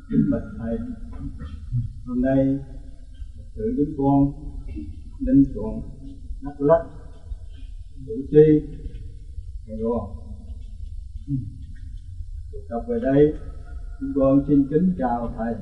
Kính bạch thầy, hôm nay tự chúng con Ninh Thuận, Đắk Lắk, Củ Chi, Sài Gòn tụ tập về đây. Chúng con xin kính chào thầy.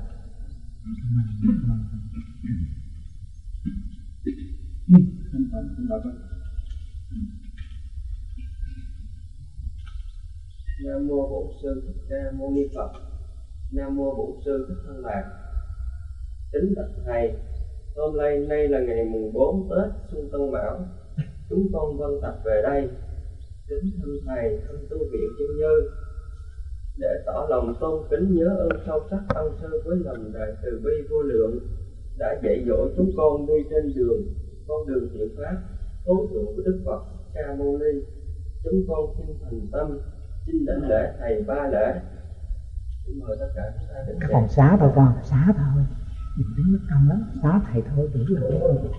Nam mô Bổn Sư Thích Ca Mâu Ni Phật. Nam mô Bổn Sư Thích Thanh Lạc. Kính bạch thầy, hôm nay là ngày mùng 4 Tết Xuân Tân Mão, chúng con vân tập về đây kính thăm thầy, thăm tu viện Chân Như để tỏ lòng tôn kính nhớ ơn sâu sắc ân sư với lòng đại từ bi vô lượng đã dạy dỗ chúng con đi trên con đường thiện pháp tối thượng của Đức Phật Ca Mâu Ni. Chúng con xin thành tâm xin đảnh lễ thầy 3 lễ. Xin mời tất cả chúng ta đến cái phòng xá thôi con, xá thôi, đừng đứng mất công lắm, xá thầy thôi đủ rồi mấy con.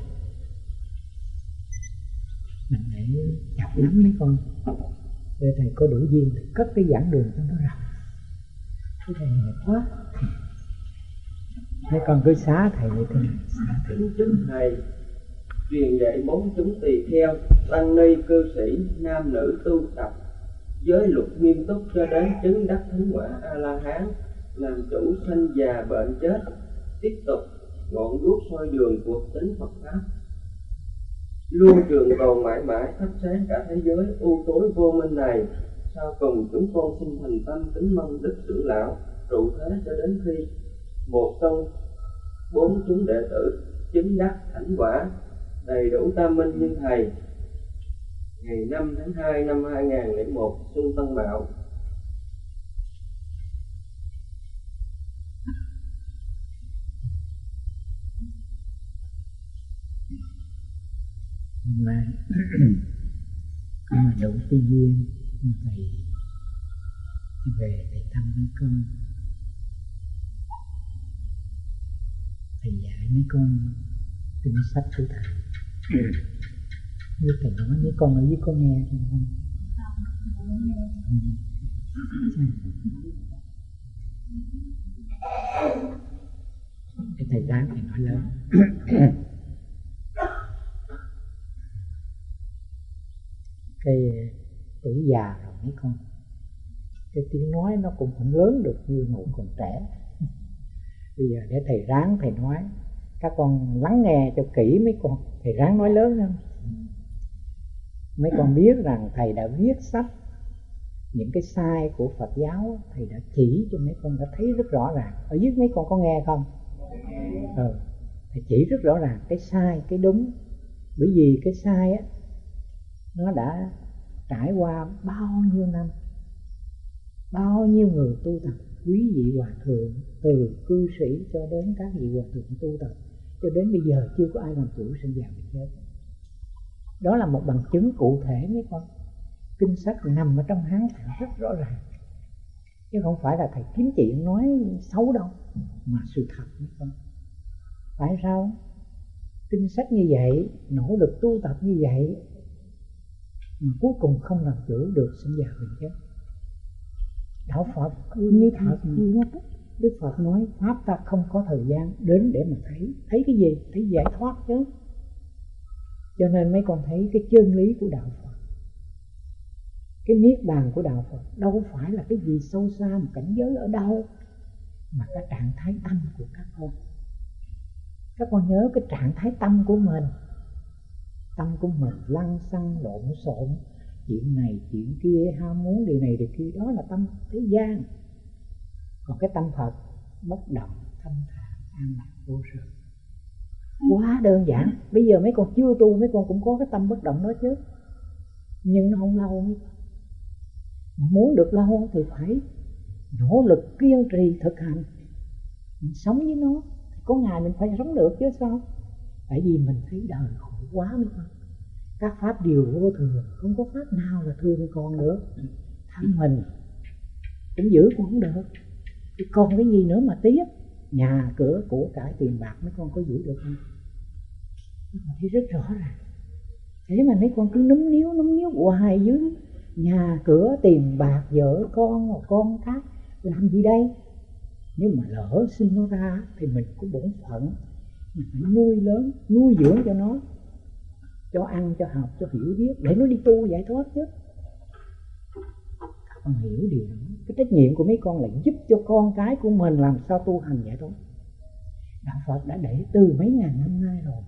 Mình hãy chặt lắm mấy con, để thầy có đủ duyên thì cất cái giảng đường cho nó rộng. Cái thầy mệt quá, mấy con cứ xá thầy vậy thôi. Kính thầy, truyền dạy 4 chúng tỳ kheo, tăng ni cư sĩ, nam nữ tu tập giới luật nghiêm túc cho đến chứng đắc thánh quả A La Hán, làm chủ sanh già bệnh chết, tiếp tục ngọn đuốc soi đường cuộc tính Phật pháp, luôn trường tồn mãi mãi thắp sáng cả thế giới u tối vô minh này. Sau cùng chúng con xin thành tâm kính mong Đức trưởng lão trụ thế cho đến khi một trong 4 chúng đệ tử chứng đắc thánh quả đầy đủ tam minh như thầy, ngày 5 tháng 2 năm 2001 Xuân Tân Mão. Mà mà đủ cái duyên thầy về thầy thăm mấy con, thầy dạy mấy con kinh sách của thầy. Như thầy nói mấy con ở dưới có nghe không? Cái thầy ráng thầy nói lớn. Cái tuổi già rồi mấy con, cái tiếng nói nó cũng không lớn được như hồi còn trẻ. Bây giờ để thầy ráng thầy nói, các con lắng nghe cho kỹ mấy con, thầy ráng nói lớn hơn. Mấy con biết rằng thầy đã viết sách những cái sai của Phật giáo, thầy đã chỉ cho mấy con đã thấy rất rõ ràng. Ở dưới mấy con có nghe không? Thầy chỉ rất rõ ràng cái sai, cái đúng. Bởi vì cái sai á, nó đã trải qua bao nhiêu năm, bao nhiêu người tu tập, quý vị hòa thượng, từ cư sĩ cho đến các vị hòa thượng tu tập, cho đến bây giờ chưa có ai làm chủ sinh già bệnh chết. Đó là một bằng chứng cụ thể mấy con. Kinh sách nằm ở trong Hán Thượng rất rõ ràng, chứ không phải là thầy kiếm chuyện nói xấu đâu, mà sự thật mấy con. Tại sao? Kinh sách như vậy, nỗ lực tu tập như vậy, mà cuối cùng không làm chủ được sinh già bệnh chết. Đạo Phật như thật, Đức Phật nói pháp ta không có thời gian đến để mà thấy cái gì? Thấy giải thoát chứ. Cho nên mấy con thấy cái chân lý của đạo Phật, cái niết bàn của đạo Phật đâu phải là cái gì sâu xa mà cảnh giới ở đâu, mà cái trạng thái tâm của các con. Các con nhớ cái trạng thái tâm của mình. Tâm của mình lăng xăng lộn xộn, chuyện này chuyện kia, ham muốn điều này điều kia, đó là tâm thế gian. Còn cái tâm Phật bất động, thanh thản, an lạc, vô sự. Quá đơn giản. Bây giờ mấy con chưa tu, mấy con cũng có cái tâm bất động đó chứ, nhưng nó không lâu mấy con. Mà muốn được lâu thì phải nỗ lực kiên trì thực hành. Mình sống với nó thì có ngày mình phải sống được chứ sao. Tại vì mình thấy đời khổ quá mấy con. Các pháp đều vô thường, không có pháp nào là thường còn nữa. Thân mình cũng giữ cũng không được, thì còn cái gì nữa mà tiếc. Nhà cửa của cải tiền bạc mấy con có giữ được không? Mấy con thấy rất rõ ràng. Thế mà mấy con cứ núm níu hoài dưới nhà cửa tiền bạc, vợ con cái, làm gì đây? Nếu mà lỡ sinh nó ra thì mình có bổn phận, mình phải nuôi lớn, nuôi dưỡng cho nó, cho ăn, cho học, cho hiểu biết để nó đi tu giải thoát chứ. Các con hiểu điều đó. Cái trách nhiệm của mấy con là giúp cho con cái của mình làm sao tu hành giải thoát. Đạo Phật đã để từ mấy ngàn năm nay rồi.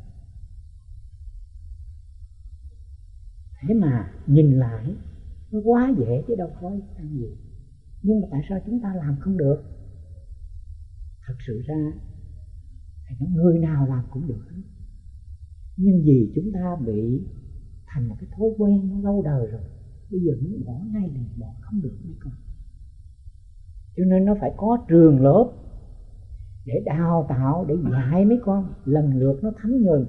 Thế mà nhìn lại nó quá dễ chứ đâu có ăn gì. Nhưng mà tại sao chúng ta làm không được? Thật sự ra thì người nào làm cũng được hết. Nhưng vì chúng ta bị thành một cái thói quen nó lâu đời rồi, bây giờ muốn bỏ ngay liền bỏ không được mấy con. Cho nên nó phải có trường lớp để đào tạo, để dạy mấy con lần lượt nó thấm nhuần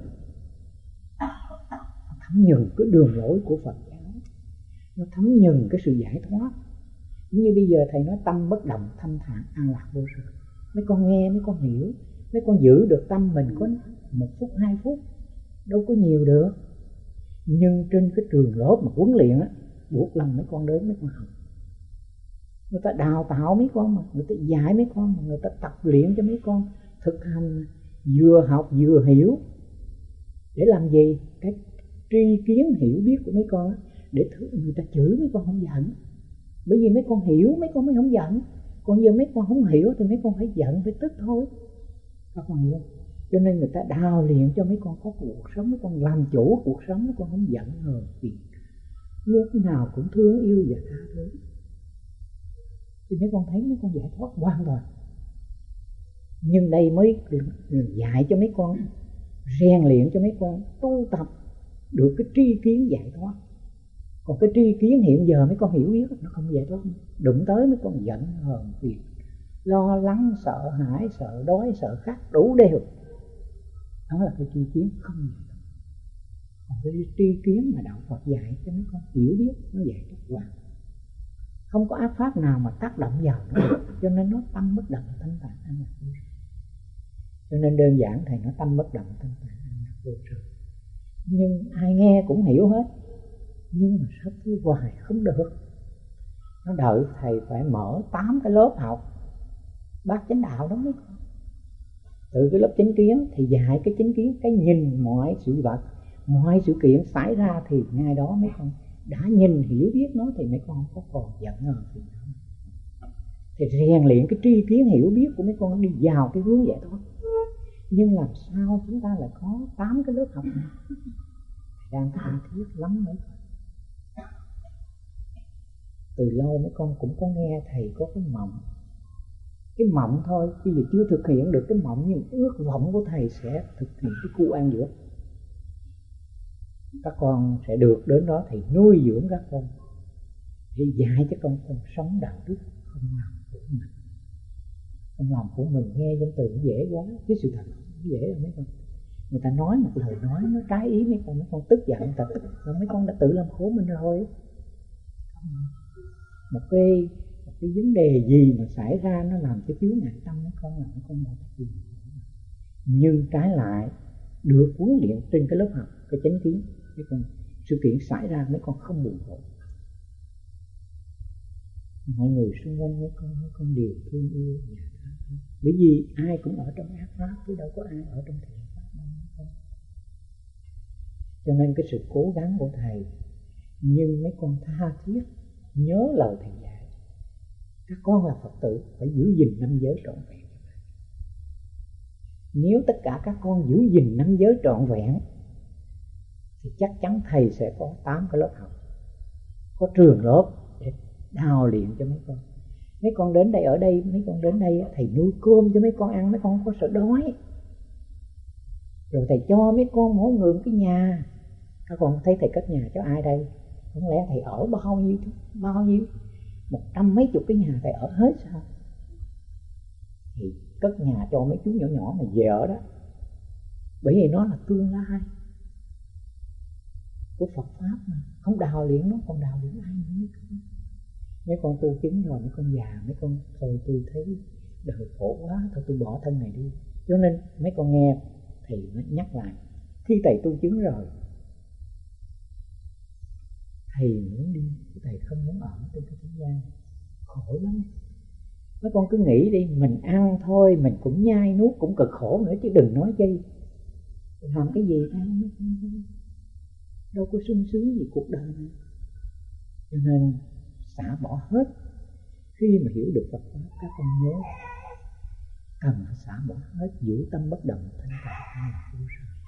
cái đường lối của Phật giáo, nó thấm nhuần cái sự giải thoát. Như bây giờ thầy nói tâm bất động, thanh thản, an lạc vô sự. Mấy con nghe, mấy con hiểu, mấy con giữ được tâm mình có 1 phút, 2 phút, đâu có nhiều được. Nhưng trên cái trường lớp mà huấn luyện á, buộc lòng mấy con đến mấy con học. Người ta đào tạo mấy con mà, người ta dạy mấy con mà, người ta tập luyện cho mấy con thực hành, vừa học vừa hiểu. Để làm gì? Cái tri kiến hiểu biết của mấy con á, để người ta chửi mấy con không giận. Bởi vì mấy con hiểu mấy con mới không giận. Còn giờ mấy con không hiểu thì mấy con phải giận, phải tức thôi. Các con hiểu không? Cho nên người ta đào luyện cho mấy con có cuộc sống, mấy con làm chủ cuộc sống, mấy con không giận hờn phiền, lúc nào cũng thương yêu và tha thứ. Thì mấy con thấy mấy con giải thoát hoàn toàn. Nhưng đây mới dạy cho mấy con, rèn luyện cho mấy con tu tập được cái tri kiến giải thoát. Còn cái tri kiến hiện giờ mấy con hiểu biết nó không giải thoát. Đụng tới mấy con giận hờn phiền, lo lắng, sợ hãi, sợ đói, sợ khát, đủ đều. Đó là cái tri kiến không giải thoát. Còn cái tri kiến mà đạo Phật dạy cho mấy con hiểu biết, nó giải thoát hoàn. Không có ác pháp nào mà tác động vào nó được. Cho nên nó tâm bất động thanh thản an lạc vô sự. Cho nên đơn giản thầy nói tâm bất động thanh thản an lạc vô sự. Nhưng ai nghe cũng hiểu hết. Nhưng mà sao cứ hoài không được. Nó đợi thầy phải mở 8 cái lớp học bát chánh đạo đó mấy con. Từ cái lớp chánh kiến thì dạy cái chánh kiến, cái nhìn mọi sự vật, mọi sự kiện xảy ra thì ngay đó mấy con đã nhìn hiểu biết nó thì mấy con không có còn giận hờn gì nữa. Thì rèn luyện cái tri kiến hiểu biết của mấy con đi vào cái hướng giải thoát. Nhưng làm sao chúng ta lại có 8 cái lớp học này? Đang cần thiết lắm mấy con. Từ lâu mấy con cũng có nghe thầy có cái mộng. Cái mộng thôi, bây giờ chưa thực hiện được cái mộng, nhưng ước vọng của thầy sẽ thực hiện cái khu an dưỡng. Các con sẽ được đến đó thầy nuôi dưỡng các con, để dạy cho con sống đạo đức, không làm của mình. Không làm của mình nghe danh từ dễ quá, cái sự thật không dễ đâu mấy con. Người ta nói một lời nói nó trái ý mấy con tức giận, người ta tức là mấy con đã tự làm khổ mình rồi. Một cái vấn đề gì mà xảy ra nó làm cho chướng ngại tâm mấy con là mấy con đã chịu khổ. Nhưng trái lại được huấn luyện trên cái lớp học cái chánh kiến, mấy con sự kiện xảy ra mấy con không buồn khổ. Mọi người xung quanh mấy con đều thương yêu và tha thứ. Bởi vì ai cũng ở trong ác pháp chứ đâu có ai ở trong thiện pháp đâu mấy con. Cho nên cái sự cố gắng của thầy, nhưng mấy con tha thiết nhớ lời thầy dạy. Các con là Phật tử phải giữ gìn 5 giới trọn vẹn. Nếu tất cả các con giữ gìn 5 giới trọn vẹn thì chắc chắn thầy sẽ có 8 cái lớp học, có trường lớp để đào luyện cho mấy con. Mấy con đến đây, ở đây mấy con đến đây thầy nuôi cơm cho mấy con ăn, mấy con không có sợ đói. Rồi thầy cho mấy con mỗi người một cái nhà. Các con thấy thầy cất nhà cho ai đây? Không lẽ thầy ở bao nhiêu 100 mấy chục cái nhà thầy ở hết sao? Thì cất nhà cho mấy chú nhỏ nhỏ này về ở đó. Bởi vì nó là tương lai của Phật Pháp mà. Không đào luyện nó còn đào luyện ai nữa mấy con. Mấy con tu chứng rồi, mấy con già, mấy con thôi tôi thấy đời khổ quá, thôi tôi bỏ thân này đi. Cho nên mấy con nghe thầy mới nhắc lại, khi thầy tu chứng rồi thầy muốn đi, thầy không muốn ở trên cái thế gian, khổ lắm. Mấy con cứ nghĩ đi, mình ăn thôi, mình cũng nhai nuốt cũng cực khổ nữa, chứ đừng nói chi làm cái gì đâu có sung sướng gì cuộc đời này. Cho nên xả bỏ hết. Khi mà hiểu được Phật pháp, các con nhớ cần phải xả bỏ hết, giữ tâm bất động thanh thản.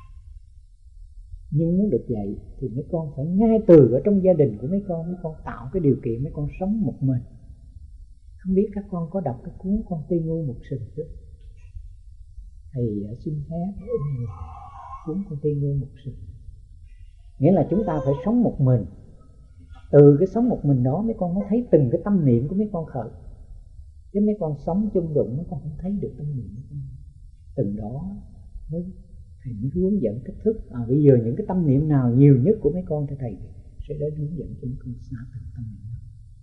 Nhưng muốn được vậy thì mấy con phải ngay từ ở trong gia đình của mấy con tạo cái điều kiện mấy con sống một mình. Không biết các con có đọc cái cuốn Con Ti Ngu Mục Sừng chưa? Thầy xin phép cuốn Con Ti Ngu Mục Sừng. Nghĩa là chúng ta phải sống một mình. Từ cái sống một mình đó mấy con mới thấy từng cái tâm niệm của mấy con khởi. Chứ mấy con sống chung đụng mấy con không thấy được tâm niệm của con. Từng đó thầy mới hướng dẫn cách thức. Bây giờ những cái tâm niệm nào nhiều nhất của mấy con thì thầy sẽ đến hướng dẫn cho mấy con xả từng tâm niệm đó.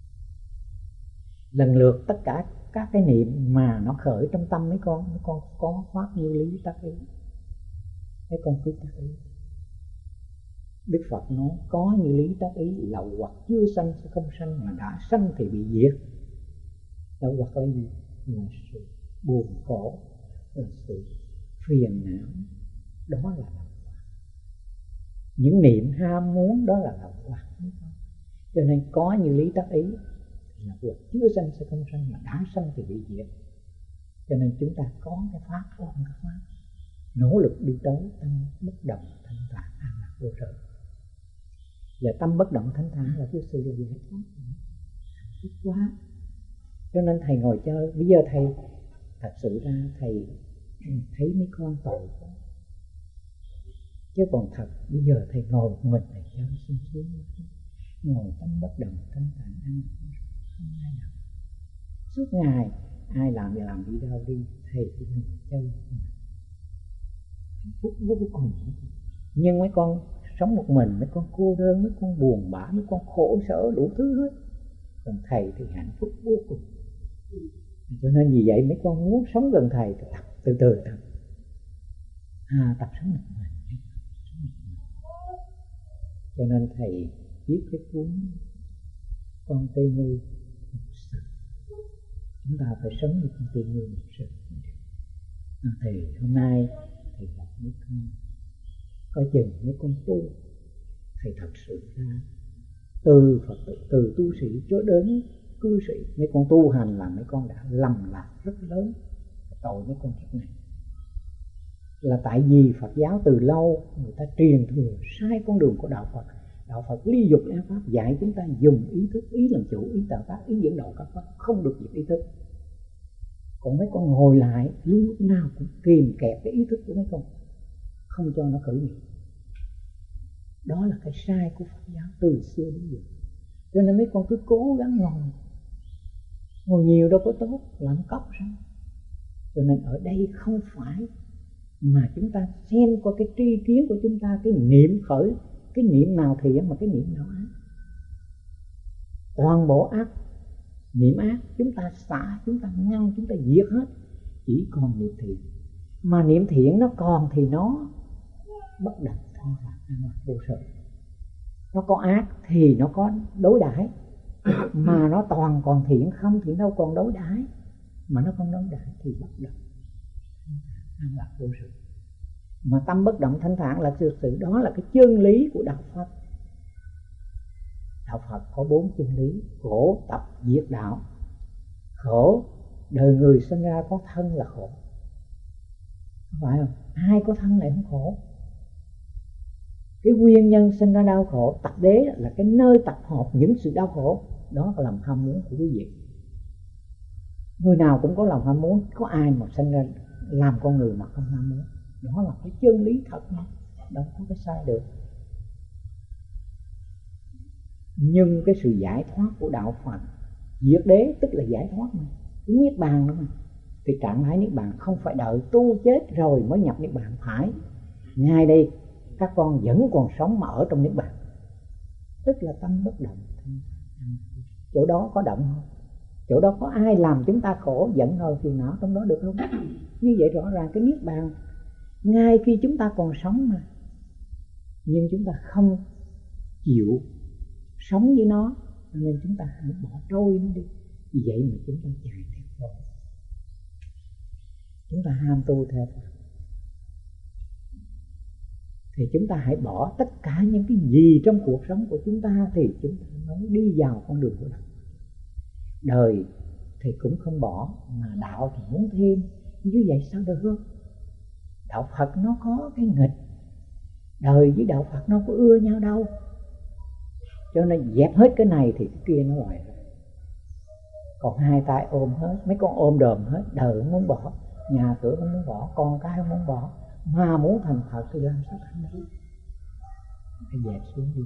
Lần lượt tất cả các cái niệm mà nó khởi trong tâm mấy con có phát như lý tác ý. Mấy con cứ tác ý. Đức Phật nói có như lý tác ý, lậu hoặc chưa sanh sẽ không sanh, mà đã sanh thì bị diệt. Lậu hoặc là gì? Là sự buồn khổ, là sự phiền não, đó là lậu hoặc. Những niệm ham muốn đó là lậu hoặc. Cho nên có như lý tác ý là hoặc chưa sanh sẽ không sanh, mà đã sanh thì bị diệt. Cho nên chúng ta có cái pháp, có cái pháp, nỗ lực đi tới tâm bất động thanh thản an lạc vô sở. Và tâm bất động thanh thản là cái sự giải thoát, hạnh phúc quá. Cho nên thầy ngồi chơi. Bây giờ thầy thật sự ra thầy thấy mấy con tội quá. Chứ còn thật bây giờ thầy ngồi một mình thầy chơi sung sướng, ngồi tâm bất động thanh thản an lạc vô sở, không ai đâu. Suốt ngày ai làm thì làm, đi đâu đi, thầy chỉ ngồi chơi hạnh phúc vô cùng. Nhưng mấy con sống một mình, mấy con cô đơn, mấy con buồn bã, mấy con khổ sở đủ thứ hết. Còn thầy thì hạnh phúc vô cùng. Cho nên vì vậy mấy con muốn sống gần thầy thì tập từ từ tập. Tập sống một mình. Cho nên thầy viết cái cuốn Con Ti Ngu Mục Sừng. Chúng ta phải sống như con Ti Ngu Mục Sừng. Thì hôm nay thầy gặp mấy con, coi chừng mấy con tu. Thầy thật sự ra từ Phật tử, từ tu sĩ cho đến cư sĩ, mấy con tu hành là mấy con đã lầm lạc rất lớn. Tội mấy con rất nặng. Là tại vì Phật giáo từ lâu người ta truyền thừa sai con đường của đạo Phật. Đạo Phật ly dục ác pháp dạy chúng ta dùng ý thức, ý làm chủ, ý tạo tác, ý dẫn đầu các pháp, không được dùng ý thức. Còn mấy con ngồi lại lúc nào cũng kìm kẹp cái ý thức của mấy con, không cho nó khởi nghiệp. Đó là cái sai của Phật giáo từ xưa đến giờ. Cho nên mấy con cứ cố gắng ngồi nhiều đâu có tốt, làm cốc sao. Cho nên ở đây không phải mà chúng ta xem qua cái tri kiến của chúng ta, cái niệm khởi, cái niệm nào thiện mà cái niệm nào ác. Toàn bộ ác, niệm ác chúng ta xả, chúng ta ngăn, chúng ta diệt hết. Chỉ còn niệm thiện. Mà niệm thiện nó còn thì nó bất động thanh thản an lạc vô sở. Nó có ác thì nó có đối đãi. Mà nó toàn còn thiện không thì đâu còn đối đãi. Mà nó không đối đãi thì bất động thanh thản an lạc vô sở. Mà tâm bất động thanh thản là sự đó là cái chân lý của đạo Phật. Đạo Phật có 4 chân lý: khổ tập diệt đạo. Khổ, đời người sinh ra có thân là khổ, không phải không? Ai có thân này không khổ. Cái nguyên nhân sinh ra đau khổ, tập đế là cái nơi tập hợp những sự đau khổ. Đó là lòng ham muốn của quý vị. Người nào cũng có lòng ham muốn, có ai mà sinh ra làm con người mà không ham muốn. Đó là cái chân lý thật mà, đâu có cái sai được. Nhưng cái sự giải thoát của đạo Phật, diệt đế tức là giải thoát mà, cái niết bàn đó mà. Thì trạng thái niết bàn không phải đợi tu chết rồi mới nhập niết bàn, phải ngay đây các con vẫn còn sống mà ở trong niết bàn, tức là tâm bất động. Chỗ đó có động không? Chỗ đó có ai làm chúng ta khổ, giận hờn phiền não trong đó được không? Như vậy rõ ràng cái niết bàn ngay khi chúng ta còn sống mà. Nhưng chúng ta không chịu sống với nó, nên chúng ta hãy bỏ trôi nó đi. Vì vậy mà chúng ta chạy theo khổ. chúng ta ham tu theo Phật, thì chúng ta hãy bỏ tất cả những cái gì trong cuộc sống của chúng ta, thì chúng ta mới đi vào con đường của đạo. Đời thì cũng không bỏ, mà đạo thì muốn thêm, như vậy sao được? Đạo Phật nó có cái nghịch, đời với đạo Phật nó có ưa nhau đâu. Cho nên dẹp hết cái này thì cái kia nó lòi ra. Còn hai tay ôm hết, mấy con ôm đờm hết, đời không muốn bỏ, nhà cửa không muốn bỏ, con cái không muốn bỏ, mà muốn thành Phật thì làm sao thành được? Phải dẹp xuống đi.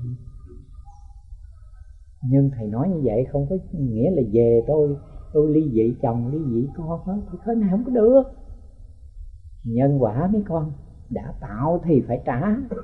Nhưng thầy nói như vậy không có nghĩa là về tôi ly dị chồng, ly dị con hết, thì thế này không có được. Nhân quả mấy con đã tạo thì phải trả.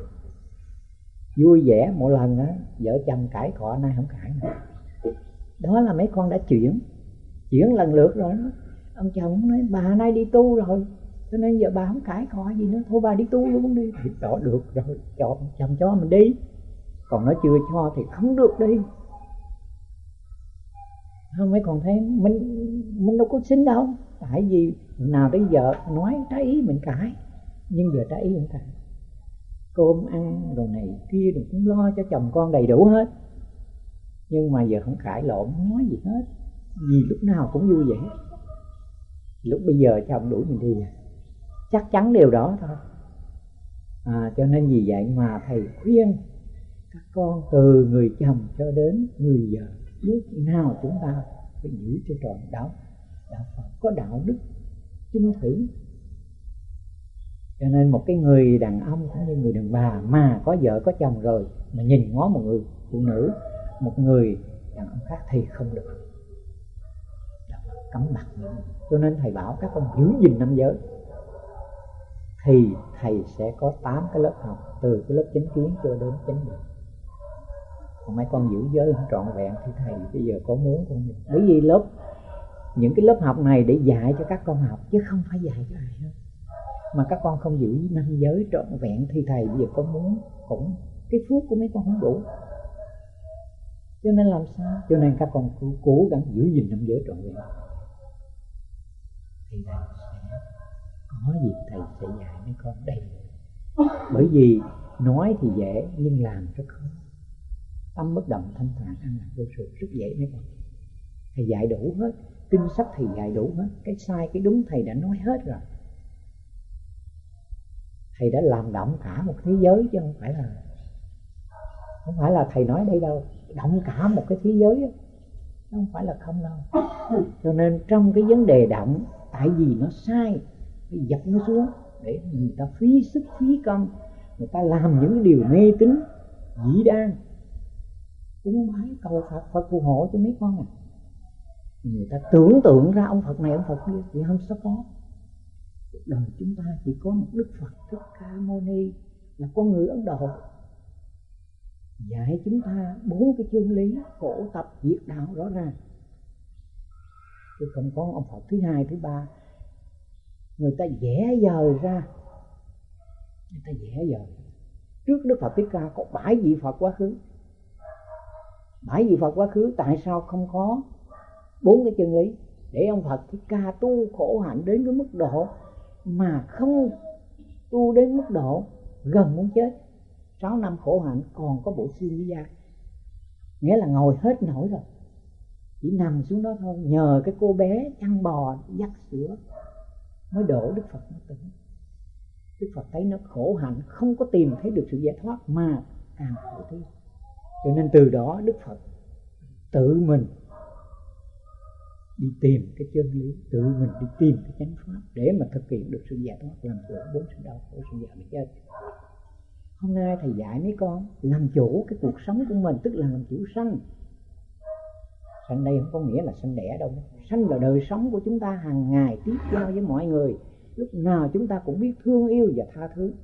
Vui vẻ mỗi lần á, vợ chồng cãi cọ nay không cãi nữa. Đó là mấy con đã chuyển lần lượt rồi đó. Ông chồng nói bà nay đi tu rồi, cho nên giờ bà không cãi cọ gì nữa, thôi bà đi tu luôn đi. Thì đó được rồi, chồng cho mình đi. Còn nó chưa cho thì không được đi. Không, mấy con thấy mình đâu có xin đâu. Tại vì nào tới giờ nói trái ý mình cãi, nhưng giờ trái ý không cãi. Cơm ăn đồ này kia rồi cũng lo cho chồng con đầy đủ hết, nhưng mà giờ không cãi lộn, không nói gì hết, vì lúc nào cũng vui vẻ. Lúc bây giờ chồng đuổi mình đi, chắc chắn điều đó thôi. Cho nên vì vậy mà thầy khuyên các con từ người chồng cho đến người vợ, lúc nào chúng ta phải giữ cho trọn đạo Phật, có đạo đức chung thủy. Cho nên một cái người đàn ông cũng như người đàn bà mà có vợ có chồng rồi mà nhìn ngó một người phụ nữ, một người đàn ông khác thì không được, cấm bặt. Cho nên thầy bảo các con giữ gìn năm giới, thì thầy sẽ có 8 cái lớp học, từ cái lớp chánh kiến cho đến chánh định. Còn mấy con giữ giới không trọn vẹn thì thầy bây giờ có muốn con được. Bởi vì những cái lớp học này để dạy cho các con học, chứ không phải dạy cho ai hết. Mà các con không giữ 5 giới trọn vẹn thì thầy bây giờ có muốn cũng cái phước của mấy con không đủ. Cho nên làm sao? Cho nên các con cố gắng giữ gìn 5 giới trọn vẹn, thì thầy sẽ có gì thầy sẽ dạy mấy con đầy. Bởi vì nói thì dễ nhưng làm rất khó. Tâm bất động thanh thản an lạc vô sự rất dễ mấy con. Thầy dạy đủ hết, kinh sách thầy dạy đủ hết, cái sai cái đúng thầy đã nói hết rồi. Thầy đã làm động cả một thế giới, chứ không phải là thầy nói đây đâu, động cả một cái thế giới đó. Không phải là không đâu. Cho nên trong cái vấn đề động, tại vì nó sai, phải dập nó xuống, để người ta phí sức phí công, người ta làm những điều mê tín dĩ đoan, cúng bái cầu Phật phù hộ cho mấy con. Người ta tưởng tượng ra ông Phật này ông Phật kia thì không sao có. Cuộc đời chúng ta chỉ có một Đức Phật Thích Ca Mâu Ni, là con người Ấn Độ, dạy chúng ta 4 cái chân lý khổ tập diệt đạo rõ ràng, chứ không có ông Phật thứ hai thứ ba. Người ta vẽ vời ra, trước Đức Phật Thích Ca có 7 vị Phật quá khứ. 7 vị Phật quá khứ tại sao không có 4 cái chân lý, để ông Phật Thích Ca tu khổ hạnh đến cái mức độ mà không tu đến mức độ gần muốn chết. 6 năm khổ hạnh còn có bộ xương với da, nghĩa là ngồi hết nổi rồi, chỉ nằm xuống đó thôi, nhờ cái cô bé chăn bò dắt sữa mới đổ Đức Phật nó tỉnh. Đức Phật thấy nó khổ hạnh, không có tìm thấy được sự giải thoát mà càng khổ thêm. Cho nên từ đó Đức Phật tự mình đi tìm cái chân lý, tự mình đi tìm cái chánh pháp để mà thực hiện được sự giải thoát, làm chủ 4 sự đau khổ, sự già bị chết. Hôm nay thầy dạy mấy con làm chủ cái cuộc sống của mình, tức là làm chủ sanh. Sanh đây không có nghĩa là sanh đẻ đâu. Sanh là đời sống của chúng ta hàng ngày tiếp giao với mọi người. Lúc nào chúng ta cũng biết thương yêu và tha thứ.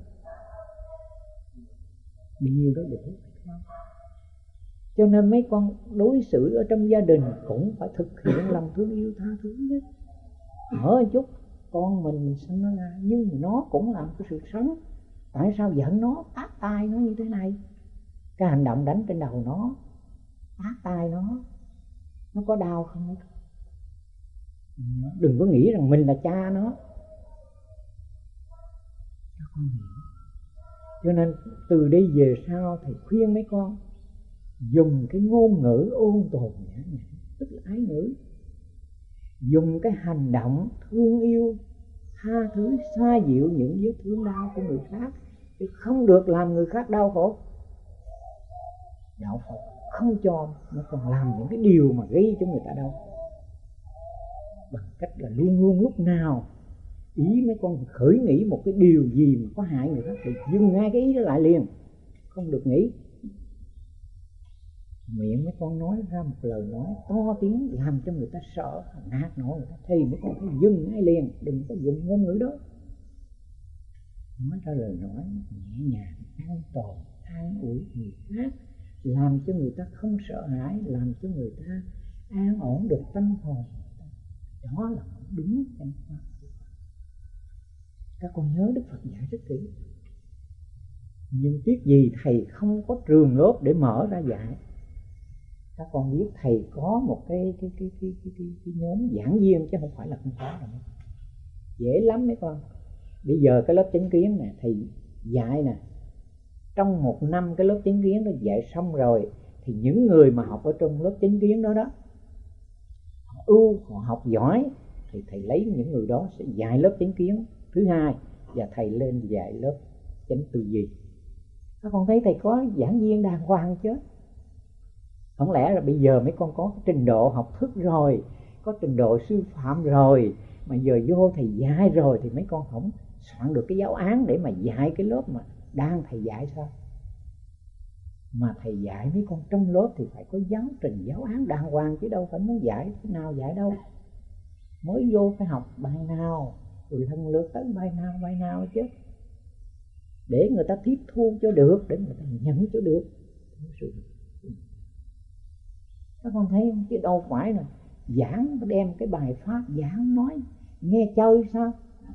Bao nhiêu đó đủ. Cho nên mấy con đối xử ở trong gia đình cũng phải thực hiện lòng thương yêu tha thứ chứ. Mở một chút, con mình sinh nó ra, nhưng mà nó cũng làm cái sự sống. Tại sao giận nó, tát tay nó như thế này? Cái hành động đánh trên đầu nó, tát tay nó có đau không? Đừng có nghĩ rằng mình là cha nó, Các con hiểu. Cho nên từ đây về sau thầy khuyên mấy con dùng cái ngôn ngữ ôn tồn nhã nhặn, tức là ái ngữ, dùng cái hành động thương yêu, tha thứ, xoa dịu những vết thương đau của người khác, chứ không được làm người khác đau khổ. Đạo Phật không cho nó còn làm những cái điều mà gây cho người ta đau, bằng cách là luôn luôn lúc nào ý mấy con khởi nghĩ một cái điều gì mà có hại người khác thì dừng ngay cái ý đó lại liền, không được nghĩ. Miệng mấy con nói ra một lời nói to tiếng làm cho người ta sợ, ngạt nổi người ta, thì mấy con phải dừng ngay liền, đừng có dùng ngôn ngữ đó. Nói ra lời nói nhẹ nhàng, an toàn, an ủi người khác, làm cho người ta không sợ hãi, làm cho người ta an ổn được tâm hồn. Đó là đúng chân pháp. Các con nhớ Đức Phật dạy rất kỹ. Nhưng tiếc gì thầy không có trường lớp để mở ra dạy. Các con biết thầy có một cái nhóm giảng viên chứ không phải là không có đâu. Dễ lắm mấy con. Bây giờ cái lớp chánh kiến nè, thầy dạy nè, trong một năm cái lớp chánh kiến nó dạy xong rồi thì những người mà học ở trong lớp chánh kiến đó đó, họ ưu, họ học giỏi thì thầy lấy những người đó sẽ dạy lớp chánh kiến thứ hai và thầy lên dạy lớp chánh tư duy. Các con thấy thầy có giảng viên đàng hoàng chứ? Không lẽ là bây giờ mấy con có trình độ học thức rồi, có trình độ sư phạm rồi, mà giờ vô thầy dạy rồi thì mấy con không soạn được cái giáo án để mà dạy cái lớp mà đang thầy dạy sao? Mà thầy dạy mấy con trong lớp thì phải có giáo trình giáo án đàng hoàng chứ đâu phải muốn dạy thế nào dạy đâu. Mới vô phải học bài nào rồi lần lượt tới bài nào chứ, để người ta tiếp thu cho được, để người ta nhận cho được. Các con thấy không? Chứ đâu phải là giảng đem cái bài pháp giảng nói nghe chơi sao?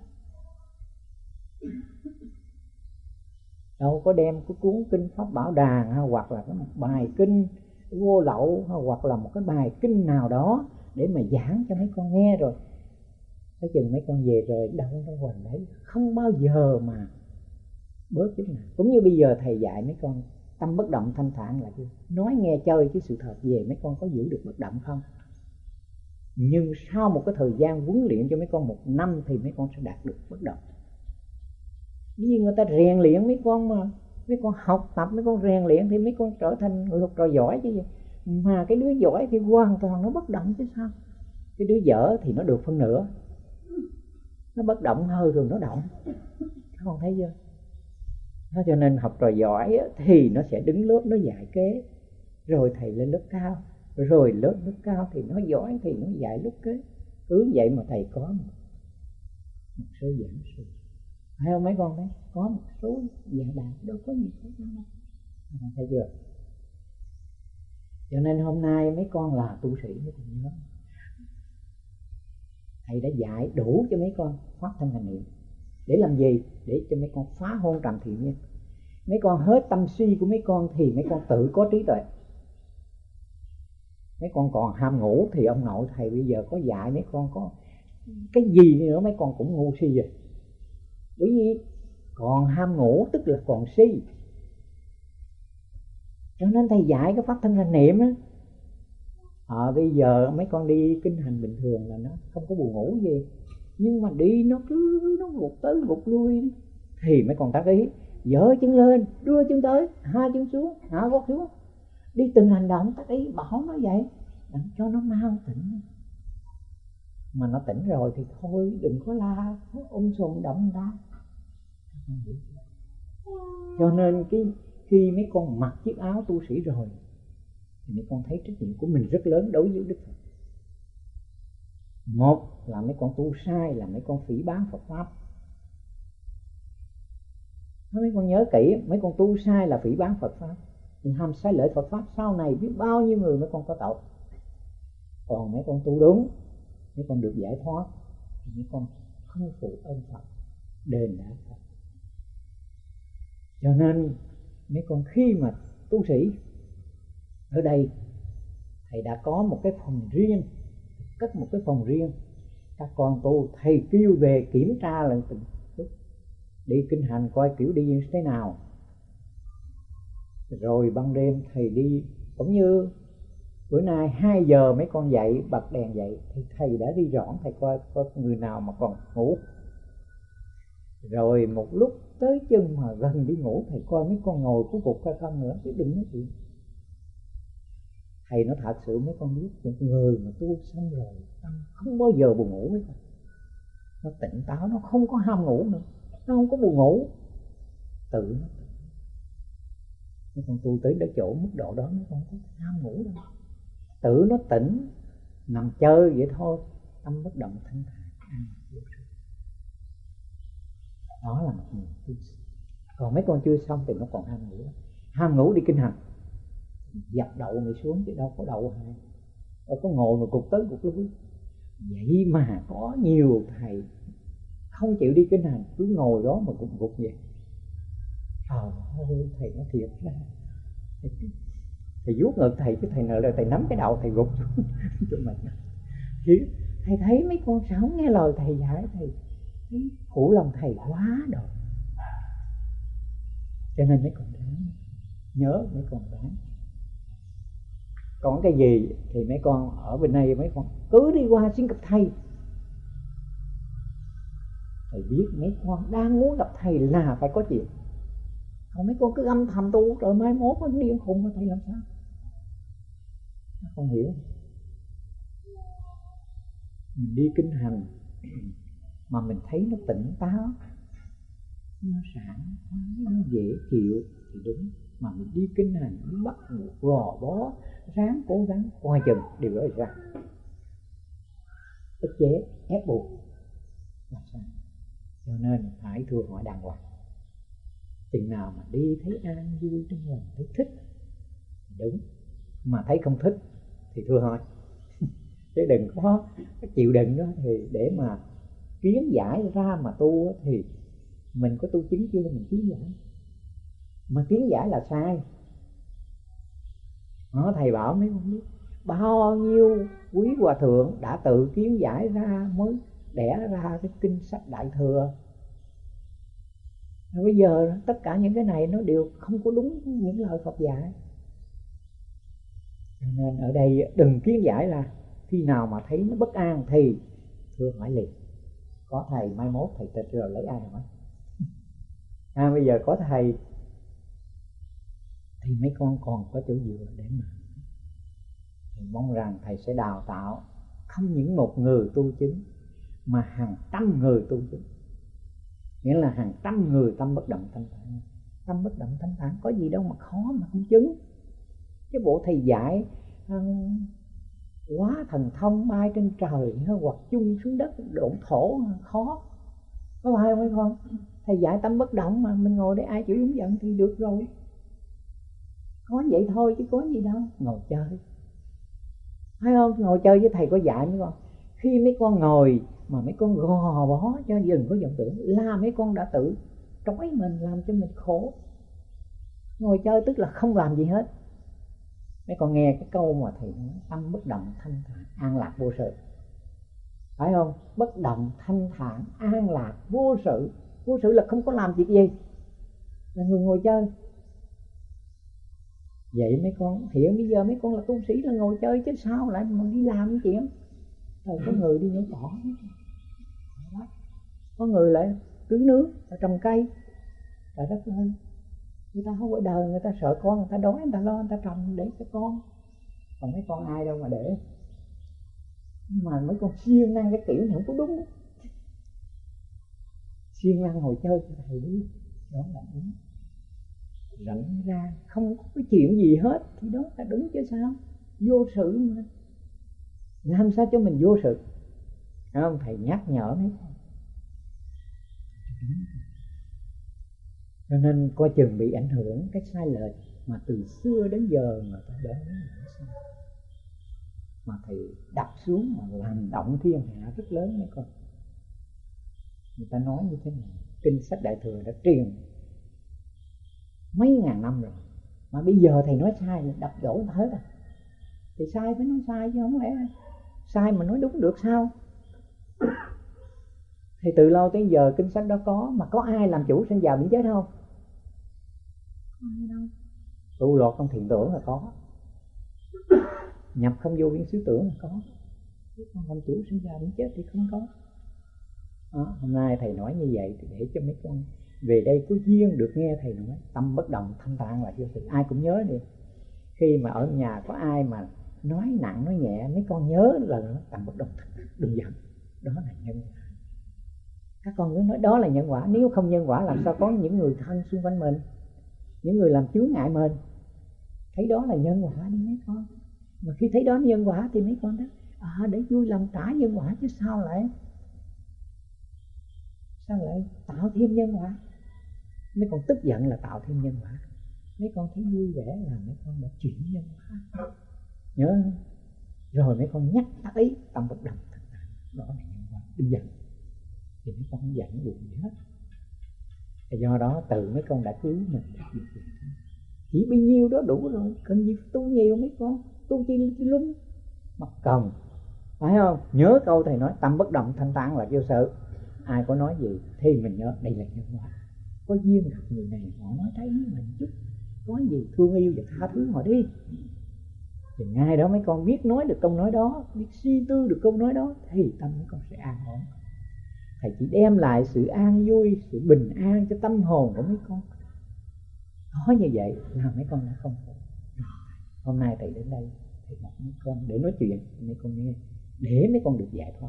Đâu có đem cái cuốn kinh Pháp Bảo Đàn hoặc là cái một bài kinh Vô Lậu hoặc là một cái bài kinh nào đó để mà giảng cho mấy con nghe rồi cái chừng mấy con về rồi đâu nó quần đấy, không bao giờ mà bớt chút nào. Cũng như bây giờ thầy dạy mấy con tâm bất động thanh thản là gì? Nói nghe chơi chứ sự thật về mấy con có giữ được bất động không? Nhưng sau một cái thời gian huấn luyện cho mấy con 1 năm thì mấy con sẽ đạt được bất động. Vì người ta rèn luyện mấy con mà, mấy con học tập, mấy con rèn luyện thì mấy con trở thành người học trò giỏi chứ gì. Mà cái đứa giỏi thì hoàn toàn nó bất động chứ sao? Cái đứa dở thì nó được phân nửa, nó bất động hơi rồi nó động. Các con thấy chưa? Đó, cho nên học trò giỏi thì nó sẽ đứng lớp nó dạy kế, rồi thầy lên lớp cao, rồi lớp cao thì nó giỏi thì nó dạy lớp kế. Cứ vậy mà thầy có một số giảng sư, phải không mấy con thấy? Có một số giảng đạo đâu có gì khó khăn đâu. Các con thấy chưa? Cho nên hôm nay mấy con là tu sĩ mấy con nhớ, thầy đã dạy đủ cho mấy con phát thanh hành niệm. Để làm gì? Để cho mấy con phá hôn trầm thiện nhiên. Mấy con hết tâm suy của mấy con thì mấy con tự có trí tuệ. Mấy con còn ham ngủ thì ông nội thầy bây giờ có dạy mấy con có cái gì nữa mấy con cũng ngu si rồi. Bởi vì còn ham ngủ tức là còn si. Cho nên thầy dạy cái pháp thân hành niệm á. Bây giờ mấy con đi kinh hành bình thường là nó không có buồn ngủ gì, nhưng mà đi nó cứ nó gục tới gục lui thì mấy con tác ý, dỡ chân lên, đưa chân tới, hai chân xuống, hạ gót xuống, đi từng hành động tác ý bảo nó vậy để cho nó mau tỉnh. Mà nó tỉnh rồi thì thôi đừng có la sùm động người ta. Cho nên khi mấy con mặc chiếc áo tu sĩ rồi thì mấy con thấy trách nhiệm của mình rất lớn đối với Đức Phật. Một là mấy con tu sai là mấy con phỉ báng Phật Pháp. Mấy con nhớ kỹ, mấy con tu sai là phỉ báng Phật Pháp, ham sai lợi Phật Pháp, sau này biết bao nhiêu người mấy con có tội. Còn mấy con tu đúng, mấy con được giải thoát thì mấy con không phụ ơn Phật, đền đáp Phật. Cho nên mấy con khi mà tu sĩ ở đây, thầy đã có một cái phòng riêng, cất một cái phòng riêng. Các con tu thầy kêu về kiểm tra lần từng chút, đi kinh hành coi kiểu đi như thế nào. Rồi ban đêm thầy đi, cũng như bữa nay 2 giờ mấy con dậy bật đèn dậy thì thầy đã đi rõ, thầy coi có người nào mà còn ngủ. Rồi một lúc tới chân mà gần đi ngủ, thầy coi mấy con ngồi của cục hay không nữa, chứ đừng nói chuyện. Thầy nó thật sự mấy con biết, một người mà tu xong rồi tâm không bao giờ buồn ngủ mấy con. Nó tỉnh táo, nó không có ham ngủ nữa, nó không có buồn ngủ, tự nó tỉnh. Mấy con tu tới đến chỗ mức độ đó mấy con không có ham ngủ đâu, tự nó tỉnh, nằm chơi vậy thôi, tâm bất động thanh thản. Đó là một người tu. Còn mấy con chưa xong thì nó còn ham ngủ. Ham ngủ đi kinh hành, dập đậu người xuống chứ đâu có đậu hả, đâu có ngồi mà cục tới cục lui. Vậy mà có nhiều thầy không chịu đi kinh hành, cứ ngồi đó mà cục cục vậy. Trời ơi, thầy nói thiệt ra, thầy vuốt ngực thầy, chứ thầy nợ là thầy nắm cái đầu thầy gục xuống cho mình. Thầy thấy mấy con sao không nghe lời thầy dạy, thầy thấy phụ lòng thầy quá rồi. Cho nên mấy con ráng nhớ, mấy con ráng. Còn cái gì thì mấy con ở bên đây mấy con cứ đi qua xin gặp thầy. Thầy biết mấy con đang muốn gặp thầy là phải có chuyện. Còn mấy con cứ âm thầm tu rồi mai mốt nó điên khùng thầy làm sao? Nó không hiểu. Mình đi kinh hành mà mình thấy nó tỉnh táo, nó sảng khoái, nó dễ chịu thì đúng. Mà mình đi kinh hành nó bắt buộc gò bó, ráng cố gắng coi chừng điều đó ra, ức chế ép buộc là sao? Cho nên phải thưa hỏi đàng hoàng. Chừng nào mà đi thấy an vui trong lòng, thấy thích thì đúng, mà thấy không thích thì thưa hỏi. Chứ đừng có chịu đựng đó, thì để mà kiến giải ra mà tu thì mình có tu chứng chưa mình kiến giải, mà kiến giải là sai. Thầy bảo mấy con biết bao nhiêu quý hòa thượng đã tự kiến giải ra mới đẻ ra cái kinh sách Đại Thừa. Bây giờ tất cả những cái này nó đều không có đúng những lời Phật dạy. Cho nên ở đây đừng kiến giải là khi nào mà thấy nó bất an thì thưa hỏi liền. Có thầy mai mốt thầy tịch rồi lấy ai hỏi. Bây giờ có thầy thì mấy con còn có chỗ dựa để mà thầy mong rằng thầy sẽ đào tạo không những một người tu chứng mà hàng trăm người tu chứng. Nghĩa là hàng trăm người tâm bất động thanh thản. Tâm bất động thanh thản có gì đâu mà khó mà không chứng. Cái bộ thầy dạy quá thần thông bay trên trời hoặc chung xuống đất độn thổ khó, có phải không mấy con? Thầy dạy tâm bất động mà mình ngồi để ai chịu đúng giận thì được rồi. Có vậy thôi chứ có gì đâu, ngồi chơi. Phải không? Ngồi chơi với thầy có dạy mấy con. Khi mấy con ngồi mà mấy con gò bó cho đừng có vọng tưởng là mấy con đã tự trói mình, làm cho mình khổ. Ngồi chơi tức là không làm gì hết. Mấy con nghe cái câu mà thầy nói tâm bất động thanh thản an lạc vô sự, phải không? Bất động thanh thản an lạc vô sự. Vô sự là không có làm việc gì, là người ngồi chơi. Vậy mấy con hiện bây giờ mấy con là tu sĩ là ngồi chơi chứ sao lại mà đi làm cái chuyện. Rồi có người đi nhổ cỏ, có người lại tưới nước, trồng cây. Trời đất ơi, người ta không có đời, người ta sợ con, người ta đói, người ta lo, người ta trồng để cho con. Còn mấy con ai đâu mà để. Mà mấy con siêng năng cái kiểu này không có đúng. Siêng năng ngồi chơi cho thầy đi, đó là đúng. Rảnh ra không có cái chuyện gì hết thì đó là đúng chứ sao. Vô sự mà, làm sao cho mình vô sự, phải không? Thầy nhắc nhở mấy con. Cho nên coi chừng bị ảnh hưởng cái sai lệch mà từ xưa đến giờ người ta để mà thầy đập xuống mà làm động thiên hạ rất lớn mấy con. Người ta nói như thế này, kinh sách Đại Thừa đã truyền mấy ngàn năm rồi, mà bây giờ thầy nói sai là đập đổ người ta hết. Thì sai phải nói sai chứ không lẽ sai mà nói đúng được sao? Thì từ lâu tới giờ kinh sách đó có, mà có ai làm chủ sinh già bệnh chết không? Không ai đâu. Tụ lọt trong thiện tưởng là có, nhập không vô biên xứ tưởng là có, chứ còn làm chủ sinh già bệnh chết thì không có. Đó, hôm nay thầy nói như vậy thì để cho mấy con về đây có duyên được nghe thầy nói tâm bất động thanh tạng là vô sự. Ai cũng nhớ đi, khi mà ở nhà có ai mà nói nặng nói nhẹ, mấy con nhớ là tâm bất động thanh tạng, đừng giận, đó là nhân quả. Các con cứ nói đó là nhân quả. Nếu không nhân quả làm sao có những người thân xung quanh mình, những người làm chướng ngại mình. Thấy đó là nhân quả đi mấy con. Mà khi thấy đó là nhân quả thì mấy con đó để vui lòng trả nhân quả, chứ sao lại tạo thêm nhân quả. Mấy con tức giận là tạo thêm nhân quả, mấy con thấy vui vẻ là mấy con đã chuyển nhân quả. Nhớ không? Rồi mấy con nhắc tác ý tâm bất động thanh tạng, đó là nhân quả. Đừng giận thì mấy con không giận buồn gì hết. Do đó từ mấy con đã cưới mình chỉ bấy nhiêu đó đủ rồi, cần gì tu nhiều mấy con, tu chi lung mặc cần, phải không? Nhớ câu thầy nói tâm bất động thanh tạng là vô sự. Ai có nói gì thì mình nhớ đây là nhân quả. Có duyên gặp người này họ nói thấy mình chút, có gì thương yêu và tha thứ họ đi. Thì ngay đó mấy con biết nói được câu nói đó, biết suy tư được câu nói đó thì tâm mấy con sẽ an ổn. Thầy chỉ đem lại sự an vui, sự bình an cho tâm hồn của mấy con. Có như vậy là mấy con đã không khổ. Hôm nay thầy đến đây thầy gặp mấy con để nói chuyện mấy con nghe, để mấy con được giải thoát.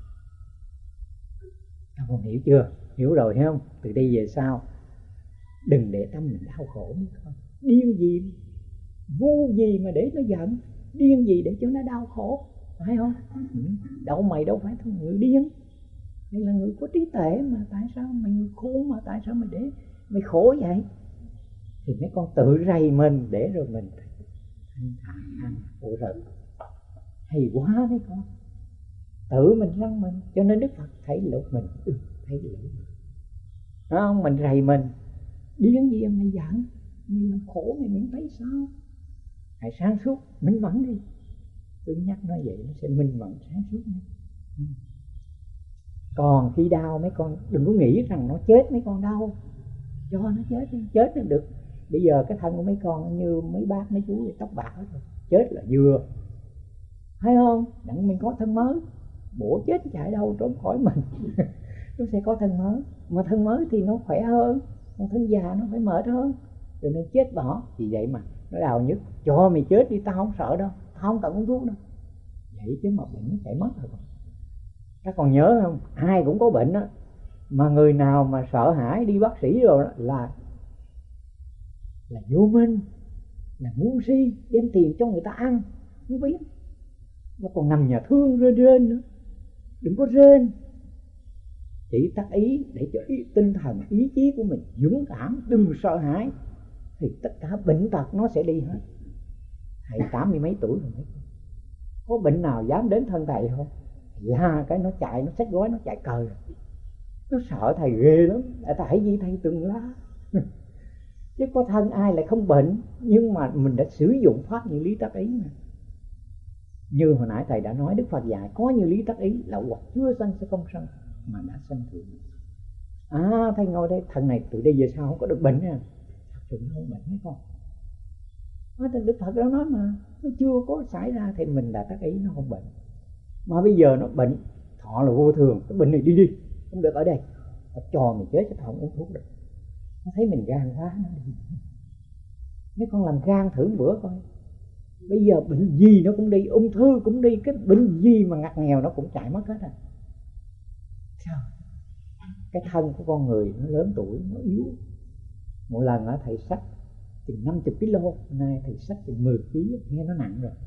Các con hiểu chưa? Hiểu rồi thấy không? Từ đây về sau đừng để tâm mình đau khổ mấy con. Điên gì, ngu gì mà để nó giận, điên gì để cho nó đau khổ, phải không? Đâu mày đâu phải thằng người điên, mày là người có trí tuệ mà tại sao mày người khổ mà tại sao mày để mày khổ vậy? Thì mấy con tự rầy mình để rồi mình thanh thản ủa rồi hay quá mấy con, tự mình răng mình. Cho nên Đức Phật thấy lỗi mình, thấy lỗi mình, đúng không? Mình rầy mình, điên gì mày giận, mày làm khổ mày miễn thấy sao? Hãy sáng suốt minh mẫn đi. Tôi nhắc nói vậy nó sẽ minh mẫn sáng suốt đi. Còn khi đau mấy con đừng có nghĩ rằng nó chết mấy con đau, cho nó chết đi, chết là được. Bây giờ cái thân của mấy con như mấy bác mấy chú tóc bạc hết rồi, chết là vừa, thấy không? Đặng mình có thân mới, bổ chết chạy đâu trốn khỏi mình. Nó sẽ có thân mới, mà thân mới thì nó khỏe hơn, còn thân già nó phải mệt hơn, cho nên chết bỏ. Vì vậy mà nó đau nhất, cho mày chết đi, tao không sợ đâu, tao không cần uống thuốc đâu. Vậy chứ mà bệnh nó chạy mất rồi. Các con nhớ không? Ai cũng có bệnh đó, mà người nào mà sợ hãi đi bác sĩ rồi đó là vô minh, là ngu si, đem tiền cho người ta ăn không biết, nó còn nằm nhà thương rên nữa. Đừng có rên, chỉ tác ý để cho tinh thần ý chí của mình dũng cảm, đừng sợ hãi, thì tất cả bệnh tật nó sẽ đi hết. Thầy 80 mấy tuổi rồi mấy, có bệnh nào dám đến thân thầy không? Là cái nó chạy, nó xách gói nó chạy cờ rồi. Nó sợ thầy ghê lắm, tại vì thầy từng la. Chứ có thân ai lại không bệnh, nhưng mà mình đã sử dụng pháp như lý tác ý mà. Như hồi nãy thầy đã nói, Đức Phật dạy có như lý tác ý là hoặc chưa sanh sẽ không sanh, mà đã sanh thượng. Thầy ngồi đây, thần này từ đây về sau không có được bệnh nha. Thật sự nó không bệnh mấy con. Đức Phật đã nói mà, nó chưa có xảy ra thì mình đã tác ý nó không bệnh. Mà bây giờ nó bệnh, thọ là vô thường, cái bệnh này đi, không được ở đây. Nó cho mình chết chứ thọ không uống thuốc được. Nó thấy mình gan quá nó đi. Mấy con làm gan thử một bữa coi. Bây giờ bệnh gì nó cũng đi, ung thư cũng đi, cái bệnh gì mà ngặt nghèo nó cũng chạy mất hết. Sao? Cái thân của con người nó lớn tuổi, nó yếu. Một lần thầy xách chừng 50 kg, nay thầy xách chừng 10 kg, nghe nó nặng rồi.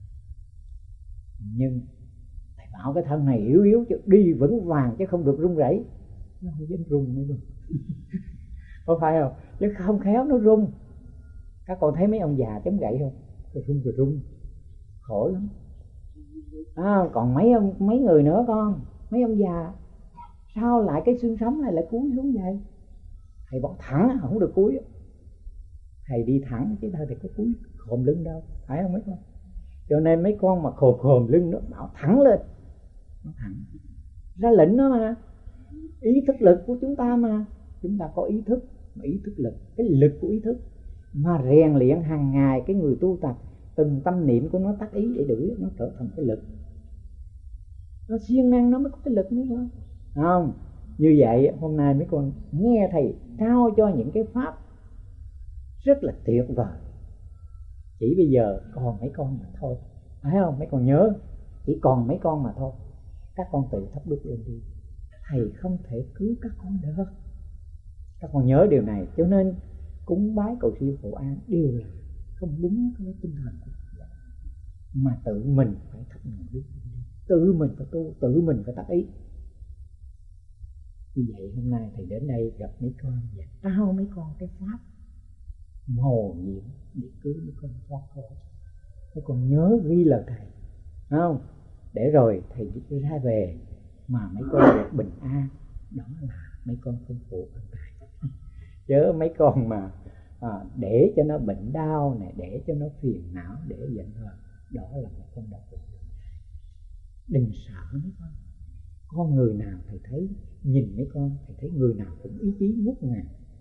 Nhưng thầy bảo cái thân này yếu chứ đi vững vàng chứ không được run rẩy. Nó không dám run nữa luôn. Có phải không? Chứ không khéo nó run. Các con thấy mấy ông già chống gậy không? Rồi run khổ lắm. Còn mấy người nữa con, mấy ông già sao lại cái xương sống này lại cúi xuống vậy? Thầy bỏ thẳng, không được cúi. Thầy đi thẳng chứ thầy có cúi khom lưng đâu, phải không mấy con? Cho nên mấy con mà khom lưng nó bảo thẳng lên, nó thẳng ra lệnh nó mà. Ý thức lực của chúng ta mà, chúng ta có ý thức, mà ý thức lực, cái lực của ý thức mà rèn luyện hàng ngày. Cái người tu tập từng tâm niệm của nó tác ý để đuổi nó trở thành cái lực, nó siêng năng nó mới có cái lực nữa phải không? Như vậy hôm nay mấy con nghe thầy trao cho những cái pháp rất là tuyệt vời, chỉ bây giờ còn mấy con mà thôi, phải không? Mấy con nhớ chỉ còn mấy con mà thôi, các con tự thắp đuốc lên đi, thầy không thể cứu các con được, các con nhớ điều này. Cho nên cúng bái cầu siêu phổ an đều là không đúng cái tinh thần của Phật, mà tự mình phải thắp nguồn đuốc, tự mình phải tu, tự mình phải tác ý. Như vậy hôm nay thầy đến đây gặp mấy con và trao mấy con cái pháp mầu nhiệm để cứu mấy con thoát khỏi. Mấy con nhớ ghi lời thầy, không? Để rồi thầy ra về mà mấy con được bình an, đó là mấy con không phụ ơn thầy. Chớ mấy con mà để cho nó bệnh đau này, để cho nó phiền não, để giận hờn, đó là mấy con độc lực. Đừng sợ mấy con. Con người nào thầy thấy, nhìn mấy con thầy thấy người nào cũng ý chí ngút ngàn,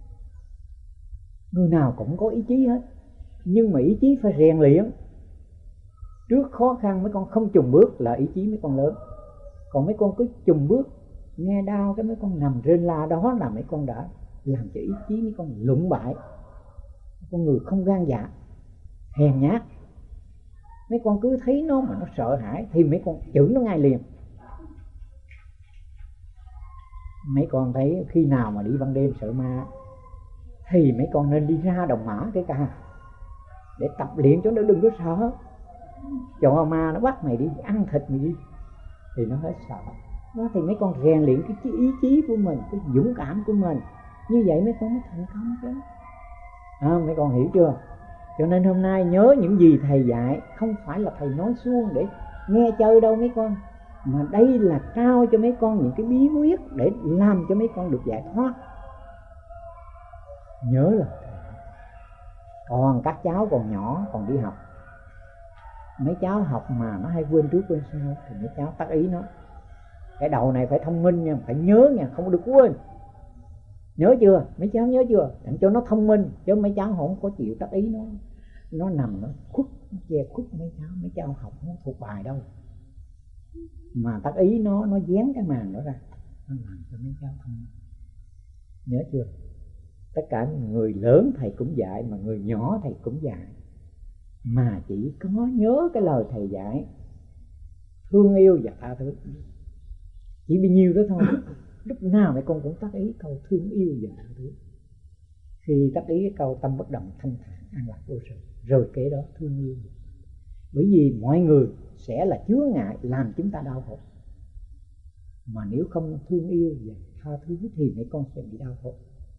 người nào cũng có ý chí hết, nhưng mà ý chí phải rèn luyện. Trước khó khăn mấy con không chùn bước là ý chí mấy con lớn, còn mấy con cứ chùn bước, nghe đau cái mấy con nằm rên la, đó là mấy con đã làm cho ý chí mấy con lụng bại. Con người không gan dạ, hèn nhát, mấy con cứ thấy nó mà nó sợ hãi thì mấy con chửi nó ngay liền. Mấy con thấy khi nào mà đi ban đêm sợ ma thì mấy con nên đi ra đồng mã cái ca để tập luyện cho nó đừng có sợ. Cho ma nó bắt mày đi ăn thịt mày đi thì nó hết sợ. Đó thì mấy con rèn luyện cái ý chí của mình, cái dũng cảm của mình, như vậy mấy con mới thành công chứ. Mấy con hiểu chưa? Cho nên hôm nay nhớ những gì thầy dạy không phải là thầy nói suông để nghe chơi đâu mấy con, mà đây là trao cho mấy con những cái bí quyết để làm cho mấy con được giải thoát. Nhớ là còn các cháu còn nhỏ còn đi học, mấy cháu học mà nó hay quên trước quên sau thì mấy cháu tác ý nó. Cái đầu này phải thông minh nha, phải nhớ nha, không được quên. Nhớ chưa? Mấy cháu nhớ chưa? Để cho nó thông minh, chứ mấy cháu không có chịu tác ý nó nằm nó khuất, nó che khuất mấy cháu học không thuộc bài đâu. Mà tác ý nó dán cái màn đó ra, nó làm cho mấy cháu thông minh. Nhớ chưa? Tất cả người lớn thầy cũng dạy, mà người nhỏ thầy cũng dạy, mà chỉ có nhớ cái lời thầy dạy, thương yêu và tha thứ, chỉ bao nhiêu đó thôi. Lúc nào mấy con cũng tác ý câu thương yêu và tha thứ. Khi tác ý cái câu tâm bất động thanh thản an lạc vô sự, rồi kế đó thương yêu. Bởi vì mọi người sẽ là chướng ngại làm chúng ta đau khổ, mà nếu không thương yêu và tha thứ thì mấy con sẽ bị đau khổ.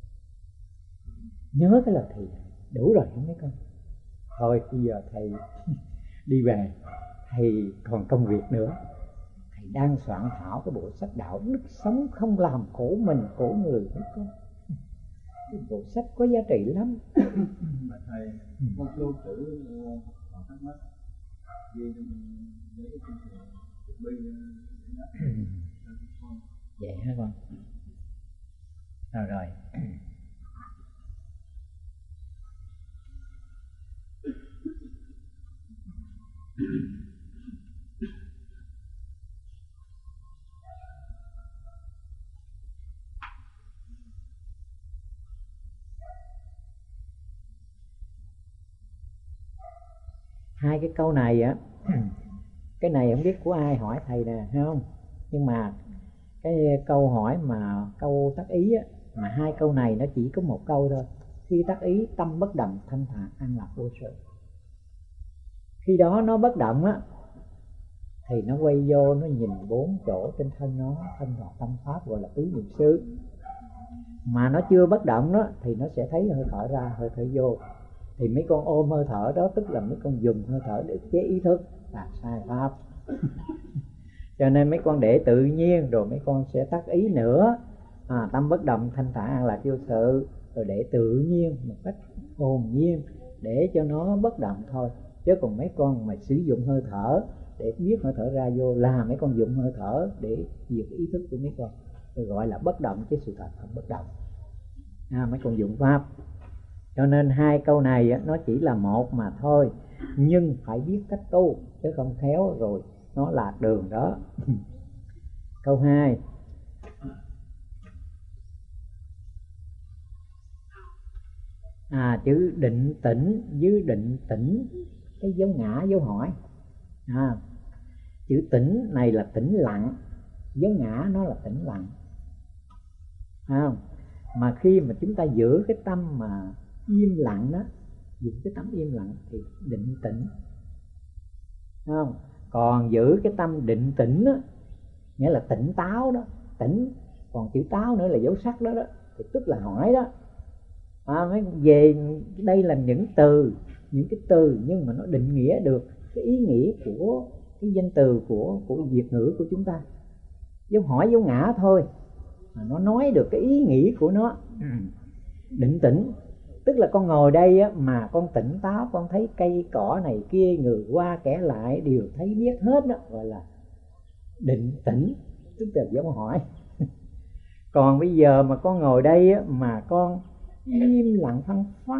Nhớ cái lời thầy dạy đủ rồi mấy con. Thôi bây giờ thầy đi về, thầy còn công việc nữa. Thầy đang soạn thảo cái bộ sách đạo đức sống không làm khổ mình khổ người mấy con. Cái bộ sách có giá trị lắm. Mà thầy con lưu trữ còn thắc mắc ghi cho mình lấy cái chương trình chuẩn bị vậy hả con? Rồi. Hai cái câu này á, cái này không biết của ai hỏi thầy nè, thấy không? Nhưng mà cái câu hỏi mà câu tác ý á, mà hai câu này nó chỉ có một câu thôi. Khi tác ý tâm bất động thanh thản an lạc vô sự. Khi đó nó bất động á thì nó quay vô, nó nhìn bốn chỗ trên thân nó, thân và tâm pháp gọi là tứ niệm xứ. Mà nó chưa bất động đó thì nó sẽ thấy hơi thở ra hơi thở vô. Thì mấy con ôm hơi thở đó, tức là mấy con dùng hơi thở để chế ý thức, là sai pháp. Cho nên mấy con để tự nhiên, rồi mấy con sẽ tác ý nữa, tâm bất động thanh thản an lạc vô sự, rồi để tự nhiên một cách hồn nhiên để cho nó bất động thôi. Chứ còn mấy con mà sử dụng hơi thở để biết hơi thở ra vô là mấy con dùng hơi thở để diệt ý thức của mấy con, gọi là bất động, chứ sự thật không bất động. Mấy con dụng pháp. Cho nên hai câu này nó chỉ là một mà thôi, nhưng phải biết cách tu, chứ không khéo rồi nó lạc đường đó. Câu 2. Chữ định tĩnh với định tĩnh, cái dấu ngã dấu hỏi. Chữ tĩnh này là tĩnh lặng, dấu ngã nó là tĩnh lặng. Mà khi mà chúng ta giữ cái tâm mà im lặng đó, giữ cái tâm im lặng thì định tĩnh. Còn giữ cái tâm định tĩnh đó, nghĩa là tỉnh táo đó, tỉnh. Còn chữ táo nữa là dấu sắc đó, thì tức là hỏi đó. Mới về đây là những cái từ nhưng mà nó định nghĩa được cái ý nghĩa của cái danh từ của Việt ngữ của chúng ta. Dấu hỏi dấu ngã thôi mà nó nói được cái ý nghĩa của nó. Định tĩnh tức là con ngồi đây á, mà con tỉnh táo, con thấy cây cỏ này kia, người qua kẻ lại đều thấy biết hết đó, gọi là định tĩnh, tức là dấu hỏi. Còn bây giờ mà con ngồi đây á, mà con im lặng phăng phát,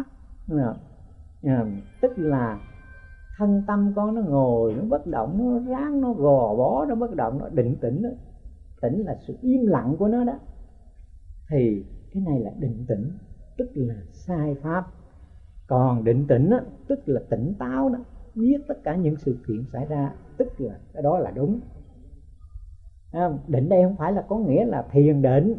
tức là thân tâm con nó ngồi, nó bất động, nó ráng, nó gò bó, nó bất động, nó định tĩnh đó. Tĩnh là sự im lặng của nó đó, thì cái này là định tĩnh, tức là sai pháp. Còn định tĩnh đó, tức là tỉnh táo đó, biết tất cả những sự kiện xảy ra, tức là cái đó là đúng. Định đây không phải là có nghĩa là thiền định.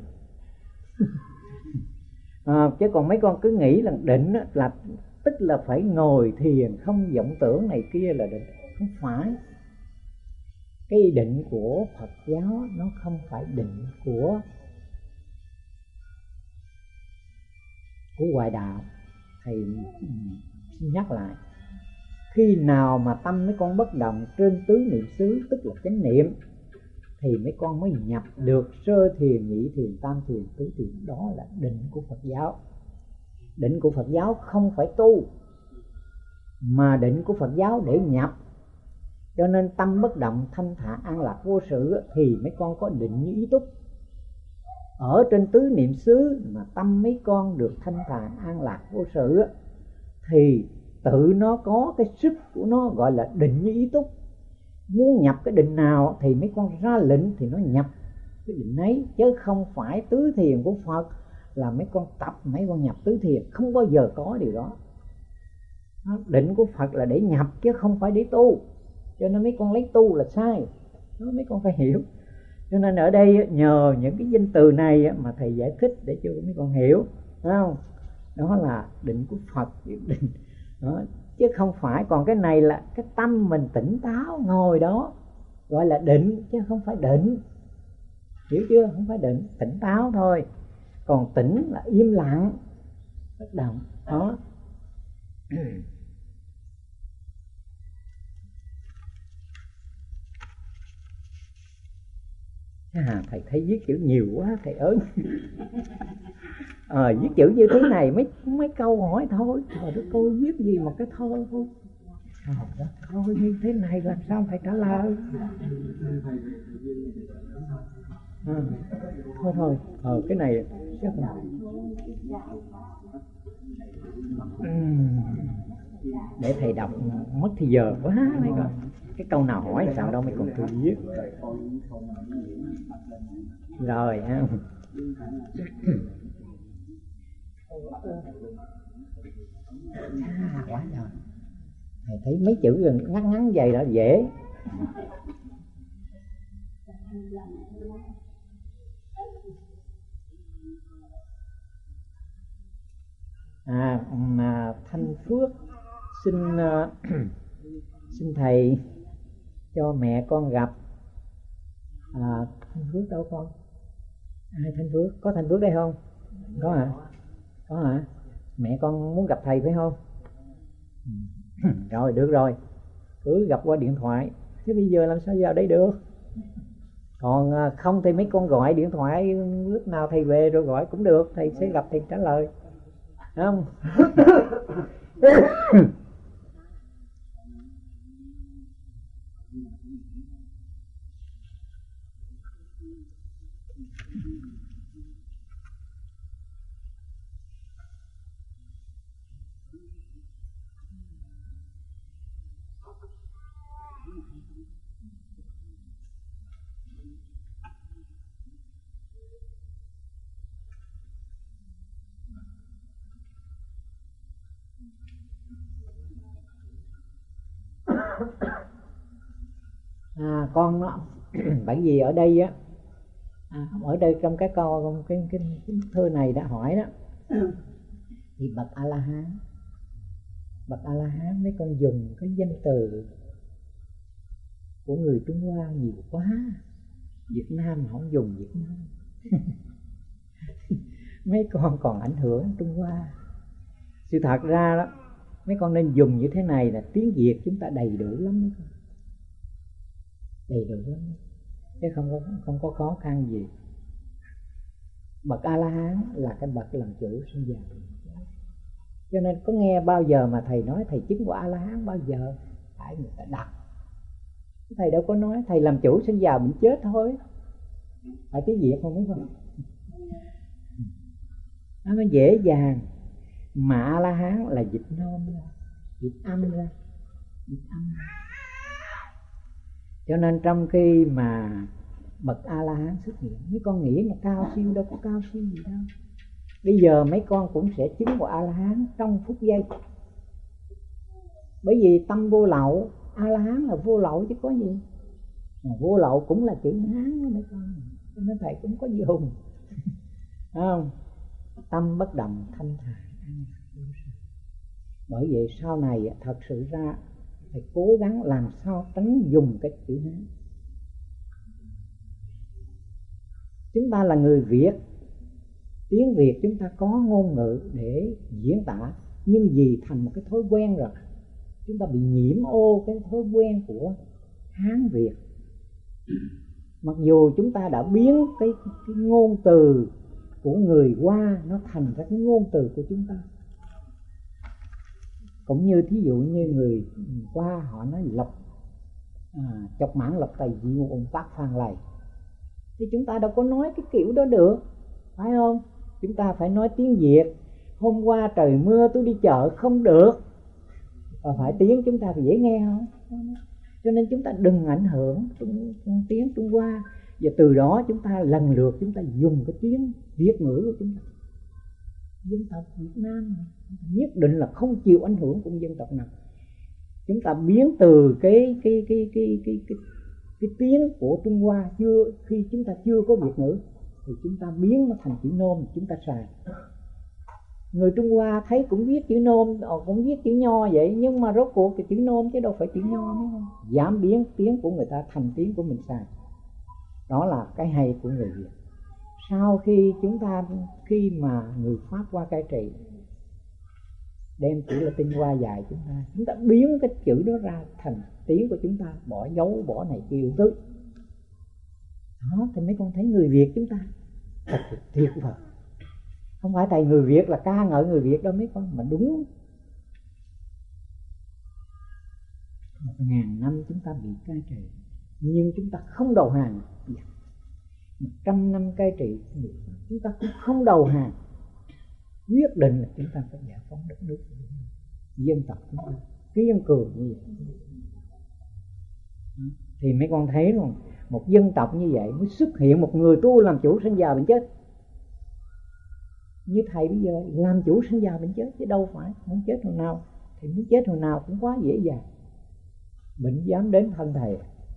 Chứ còn mấy con cứ nghĩ là định là tức là phải ngồi thiền không vọng tưởng này kia là định. Không phải. Cái định của Phật giáo nó không phải định của ngoại đạo. Thầy xin nhắc lại, khi nào mà tâm mấy con bất động trên tứ niệm xứ, tức là chánh niệm, thì mấy con mới nhập được sơ thiền, nhị thiền, tam thiền, tứ thiền. Đó là định của Phật giáo. Định của Phật giáo không phải tu, mà định của Phật giáo để nhập. Cho nên tâm bất động, thanh thản, an lạc, vô sự thì mấy con có định như ý túc. Ở trên tứ niệm xứ mà tâm mấy con được thanh thản, an lạc, vô sự thì tự nó có cái sức của nó, gọi là định như ý túc. Muốn nhập cái định nào thì mấy con ra lệnh thì nó nhập cái định ấy, chứ không phải tứ thiền của Phật là mấy con tập mấy con nhập tứ thiền, không bao giờ có điều đó. Định của Phật là để nhập chứ không phải để tu, cho nên mấy con lấy tu là sai, đó mấy con phải hiểu. Cho nên ở đây nhờ những cái danh từ này mà thầy giải thích để cho mấy con hiểu, phải không? Đó là định của Phật, định đó, chứ không phải. Còn cái này là cái tâm mình tỉnh táo ngồi đó gọi là định, chứ không phải định, hiểu chưa? Không phải định, tỉnh táo thôi. Còn tỉnh là im lặng, bất động đó. Thầy thấy viết chữ nhiều quá, thầy ớn. Viết chữ như thế này mấy câu hỏi thôi, mà cái câu viết gì mà cái thơ thôi. Thôi như thế này làm sao thầy trả lời? Thôi cái này chắc là để thầy đọc mất thì giờ quá mấy con. Cái câu nào hỏi sao đâu mấy con tôi viết rồi ha. Quá rồi. Thầy thấy mấy chữ gần ngắn ngắn vậy đó dễ. Thanh Phước xin thầy cho mẹ con gặp. Thanh Phước đâu con? Ai Thanh Phước? Có Thanh Phước đây không? Có hả? Có hả? Mẹ con muốn gặp thầy phải không? Rồi được rồi, cứ gặp qua điện thoại. Thế bây giờ làm sao vào đây được? Còn không thì mấy con gọi điện thoại lúc nào thầy về rồi gọi cũng được, thầy sẽ gặp thầy trả lời, không? con nó bởi vì ở đây á, ở đây trong cái câu cái thơ này đã hỏi đó, thì bậc A La Hán mấy con dùng cái danh từ của người Trung Hoa nhiều quá, Việt Nam không dùng Việt Nam. Mấy con còn ảnh hưởng Trung Hoa. Sự thật ra đó, mấy con nên dùng như thế này là tiếng Việt chúng ta đầy đủ lắm mấy con, đầy đủ lắm, chứ không có khó khăn gì. Bậc A La Hán là cái bậc làm chủ sinh già, cho nên có nghe bao giờ mà thầy nói thầy chứng của A La Hán bao giờ, phải người ta đặt. Thầy đâu có nói thầy làm chủ sinh già bệnh chết thôi, phải tiếng Việt không mấy con. Nó mới dễ dàng. Mà A La Hán là dịch nôm ra, dịch âm ra. Cho nên trong khi mà bậc A La Hán xuất hiện, mấy con nghĩ là cao siêu, đâu có cao siêu gì đâu. Bây giờ mấy con cũng sẽ chứng của A La Hán trong phút giây. Bởi vì tâm vô lậu, A La Hán là vô lậu chứ có gì. Mà vô lậu cũng là chữ Hán đó mấy con, cho nên thầy cũng có dùng. Không? Tâm bất động thanh thản. Bởi vậy sau này thật sự ra phải cố gắng làm sao tránh dùng cái chữ Hán. Chúng ta là người Việt, tiếng Việt chúng ta có ngôn ngữ để diễn tả, nhưng vì thành một cái thói quen rồi, chúng ta bị nhiễm ô cái thói quen của Hán Việt. Mặc dù chúng ta đã biến cái ngôn từ của người Hoa nó thành ra cái ngôn từ của chúng ta. Cũng như thí dụ như người Hoa họ nói lộc, chọc mãn lộc tài diệu ủng tác phàn lầy, thì chúng ta đâu có nói cái kiểu đó được, phải không? Chúng ta phải nói tiếng Việt. Hôm qua trời mưa tôi đi chợ không được, và phải tiếng chúng ta phải dễ nghe không? Cho nên chúng ta đừng ảnh hưởng tiếng Trung Hoa. Và từ đó chúng ta lần lượt chúng ta dùng cái tiếng Việt ngữ của chúng ta. Dân tộc Việt Nam nhất định là không chịu ảnh hưởng của dân tộc nào. Chúng ta biến từ cái tiếng của Trung Hoa khi chúng ta chưa có Việt ngữ thì chúng ta biến nó thành chữ nôm chúng ta xài. Người Trung Hoa thấy cũng viết chữ nôm, cũng viết chữ nho vậy, nhưng mà rốt cuộc cái chữ nôm chứ đâu phải chữ nho nữa không? Dám biến tiếng của người ta thành tiếng của mình xài. Đó là cái hay của người Việt. Sau khi mà người Pháp qua cai trị, đem chữ Latin qua dạy chúng ta biến cái chữ đó ra thành tiếng của chúng ta, bỏ dấu bỏ này kia thứ. Đó thì mấy con thấy người Việt chúng ta thật tuyệt vời. Không phải thầy người Việt là ca ngợi người Việt đâu mấy con, mà đúng 1000 năm chúng ta bị cai trị nhưng chúng ta không đầu hàng. 100 năm cai trị chúng ta cũng không đầu hàng, quyết định là chúng ta phải giải phóng đất nước của dân tộc chúng ta kiên cường như vậy. Thì mấy con thấy không, một dân tộc như vậy mới xuất hiện một người tu làm chủ sinh già bệnh chết. Như thầy bây giờ làm chủ sinh già bệnh chết, chứ đâu phải muốn chết hồi nào thì muốn chết hồi nào cũng quá dễ dàng. Bệnh dám đến thân thầy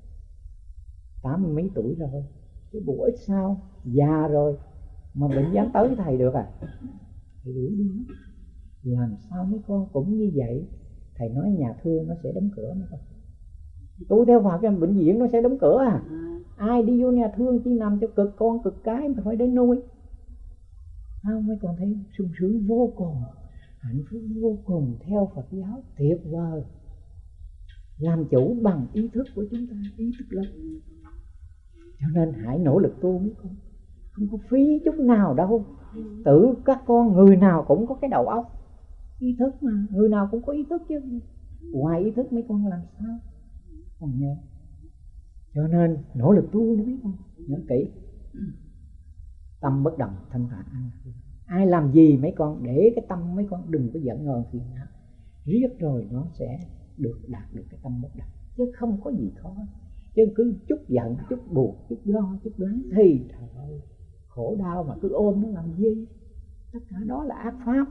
80 mấy tuổi rồi, cái bộ ít sao, già rồi mà bệnh dám tới thầy được à? Thầy đuổi đi. Làm sao mấy con cũng như vậy. Thầy nói nhà thương nó sẽ đóng cửa mấy con. Tu theo Phật cái bệnh viện nó sẽ đóng cửa à? Ai đi vô nhà thương chỉ nằm cho cực con cực cái mà phải đến nuôi. Không, mấy con thấy sung sướng vô cùng, hạnh phúc vô cùng theo Phật giáo, tuyệt vời. Làm chủ bằng ý thức của chúng ta, ý thức lớn. Cho nên hãy nỗ lực tu mấy con, không có phí chút nào đâu. Tự các con người nào cũng có cái đầu óc ý thức mà, người nào cũng có ý thức chứ. Ngoài ý thức mấy con làm sao còn nhớ. Cho nên nỗ lực tu nữa mấy con, nhớ kỹ. Tâm bất động thanh thản. Ai làm gì mấy con để cái tâm mấy con đừng có giận hờn phiền não, riết rồi nó sẽ đạt được cái tâm bất động, chứ không có gì khó. Chứ cứ chút giận, chút buồn, chút lo, chút lắng thì trời ơi, khổ đau mà cứ ôm nó làm gì. Tất cả đó là ác pháp.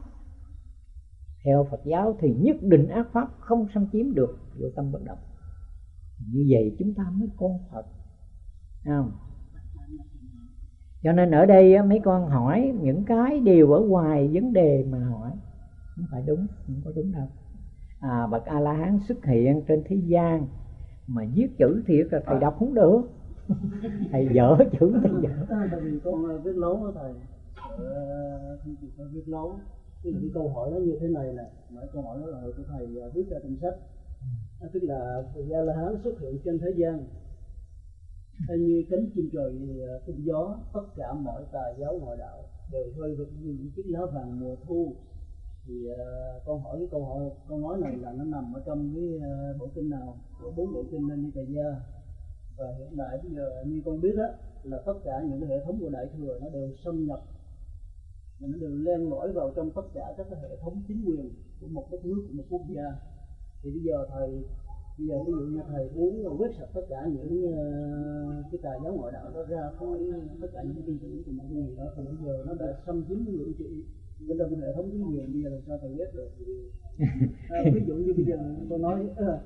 Theo Phật giáo thì nhất định ác pháp không xâm chiếm được vô tâm bất động. Như vậy chúng ta mới con Phật, không? Cho nên ở đây mấy con hỏi những cái điều ở ngoài vấn đề mà hỏi không phải đúng, không có đúng đâu. Bậc A La Hán xuất hiện trên thế gian mà viết chữ thiệt là thầy đọc không được. Thầy dở chữ thầy dở. Tại vì con viết lấu đó thầy, con viết lấu. Tức là cái câu hỏi nó như thế này nè, mấy câu hỏi đó là của thầy viết ra trong sách. Tức là A La Hán xuất hiện trên thế gian như cánh chim trời tung gió, tất cả mọi tà giáo ngoại đạo đều rơi vào như những chiếc lá vàng mùa thu. Thì con hỏi cái câu nói này là nó nằm ở trong cái bộ kinh nào của 4 bộ kinh Nên Ni Tà Gia. Và hiện tại bây giờ như con biết á, là tất cả những cái hệ thống của Đại Thừa nó đều xâm nhập, nó đều len lỏi vào trong tất cả các cái hệ thống chính quyền của một đất nước, của một quốc gia. Thì bây giờ ví dụ như thầy muốn quét sạch tất cả những cái tà giáo ngoại đạo đó ra khỏi tất cả những cái tin tưởng của mọi người đó, thì bây giờ nó đã xâm chiếm cái ngự trị bên trong hệ thống chính quyền, bây giờ làm sao thầy quét được? Ví dụ như bây giờ tôi nói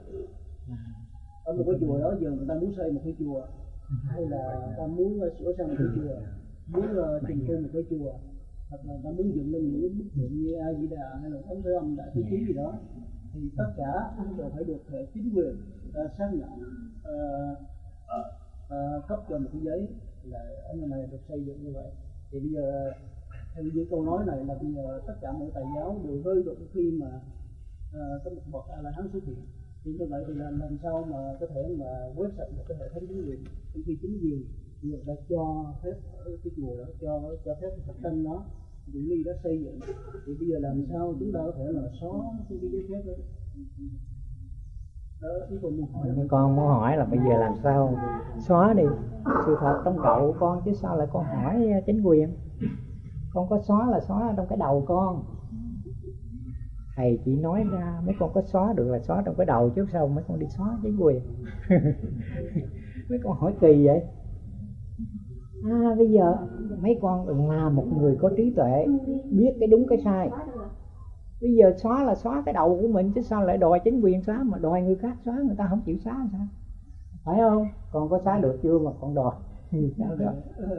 ở một cái chùa đó giờ người ta muốn xây một cái chùa, hay là người ta muốn sửa sang một cái chùa, muốn trùng tu một cái chùa, hoặc là người ta muốn dựng lên những bức tượng như A Di Đà hay là Thống Thế Âm Đại Thế Chí gì đó, thì tất cả đều phải được hệ chính quyền xác nhận cấp cho một cái giấy là ở nơi này được xây dựng như vậy. Thì bây giờ theo những câu nói này là bây giờ tất cả mọi tà giáo đều rơi vào khi mà có một bậc A La Hán xuất hiện. Thì như vậy thì làm sao mà có thể mà quét sạch một cái hệ thống chính quyền, khi chính quyền người ta cho phép ở cái chùa đó, cho phép Phật tăng nó Vị Ly đã xây dựng, thì bây giờ làm sao chúng ta có thể là xóa cái giấy phép đó? Đó, ý con muốn hỏi. Con muốn hỏi là bây giờ làm sao xóa đi sự thật trong đầu của con, chứ sao lại con hỏi chính quyền? Con có xóa là xóa trong cái đầu con. Thầy chỉ nói ra mấy con có xóa được là xóa trong cái đầu, chứ sao mấy con đi xóa chính quyền? Mấy con hỏi kỳ vậy. Bây giờ mấy con là một người có trí tuệ, biết cái đúng cái sai. Bây giờ xóa là xóa cái đầu của mình, chứ sao lại đòi chính quyền xóa, mà đòi người khác xóa, người ta không chịu xóa làm sao? Phải không? Con có xóa được chưa mà con đòi? Sao được?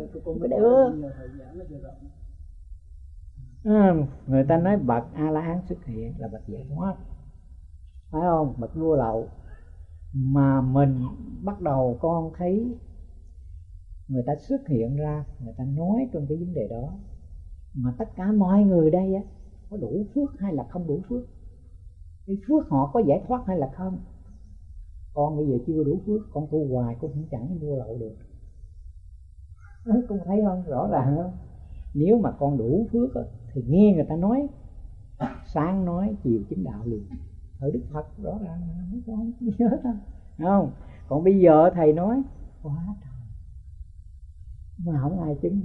Người ta nói bậc A La Hán xuất hiện là bậc giải thoát, phải không? Bậc vua lậu. Mà mình bắt đầu con thấy người ta xuất hiện ra, người ta nói trong cái vấn đề đó, mà tất cả mọi người đây á có đủ phước hay là không đủ phước? Cái phước họ có giải thoát hay là không? Con bây giờ chưa đủ phước, con tu hoài cũng không chẳng vua lậu được. Con thấy không? Rõ ràng không? Nếu mà con đủ phước á, thì nghe người ta nói, sáng nói chiều chứng đạo liền. Ở Đức Phật rõ ràng mà mấy con không nhớ đâu, không? Còn bây giờ thầy nói quá trời mà không ai chứng.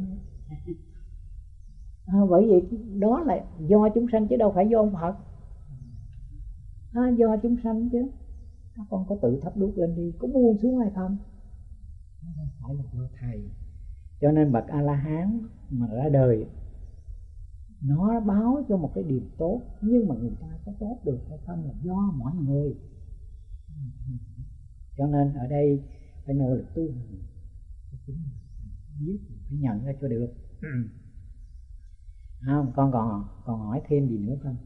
Bởi vì đó là do chúng sanh chứ đâu phải do ông Phật. Do chúng sanh chứ. Các con có tự thắp đuốc lên đi, có buông xuống hay không? Không phải là do thầy. Cho nên bậc A La Hán mà ra đời, nó báo cho một cái điểm tốt, nhưng mà người ta có tốt được hay không là do mọi người. Cho nên ở đây phải nỗ lực tu hành, phải nhận ra cho được. Không, con còn hỏi thêm gì nữa không?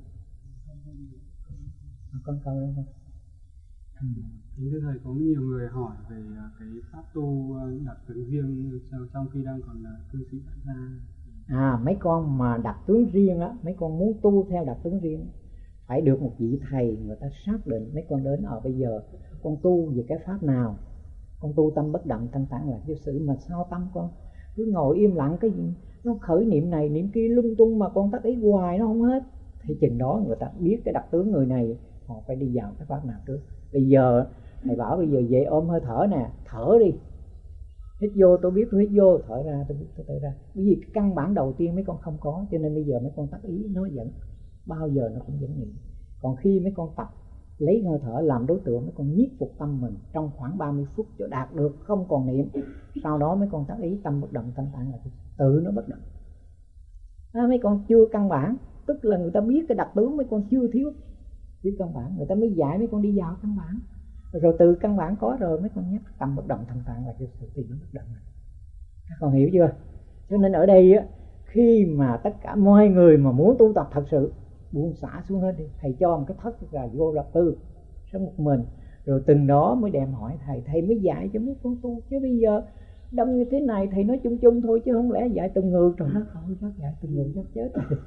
Con câu đó không? Thưa thầy, có nhiều người hỏi về cái pháp tu đặt tướng riêng trong khi đang còn là cư sĩ tại gia. Mấy con mà đặt tướng riêng á, mấy con muốn tu theo đặt tướng riêng phải được một vị thầy người ta xác định. Mấy con đến bây giờ con tu về cái pháp nào? Con tu tâm bất động thanh tản là vô sự, mà sao tâm con cứ ngồi im lặng, cái gì nó khởi niệm này niệm kia lung tung mà con tác ý hoài nó không hết. Thì chừng đó người ta biết cái đặc tướng người này, họ phải đi vào cái pháp nào trước. Bây giờ thầy bảo bây giờ về ôm hơi thở nè, thở đi, hít vô tôi biết tôi hít vô, thở ra tôi biết tôi thở ra. Bởi vì cái căn bản đầu tiên mấy con không có, cho nên bây giờ mấy con tác ý nó vẫn bao giờ nó cũng vẫn niệm. Còn khi mấy con tập lấy hơi thở làm đối tượng, mấy con nhiếp phục tâm mình trong khoảng 30 phút cho đạt được không còn niệm. Sau đó mấy con tác ý tâm bất động thanh tản là tự nó bất động. Mấy con chưa căn bản, tức là người ta biết cái đặc tướng, mấy con chưa thiếu căn bản, người ta mới dạy mấy con đi vào căn bản. Rồi từ căn bản có rồi mấy con nhắc tâm bất động thanh thản là vô sự thì nó bất động. Các con hiểu chưa? Cho nên ở đây á, khi mà tất cả mọi người mà muốn tu tập thật sự buông xả xuống hết đi, thầy cho một cái thất là vô lập tư sống một mình, rồi từng đó mới đem hỏi thầy, thầy mới dạy cho mấy con tu. Chứ bây giờ đông như thế này thầy nói chung chung thôi, chứ không lẽ dạy từng người. Trời đất ơi, chắc dạy từng người chắc chết rồi.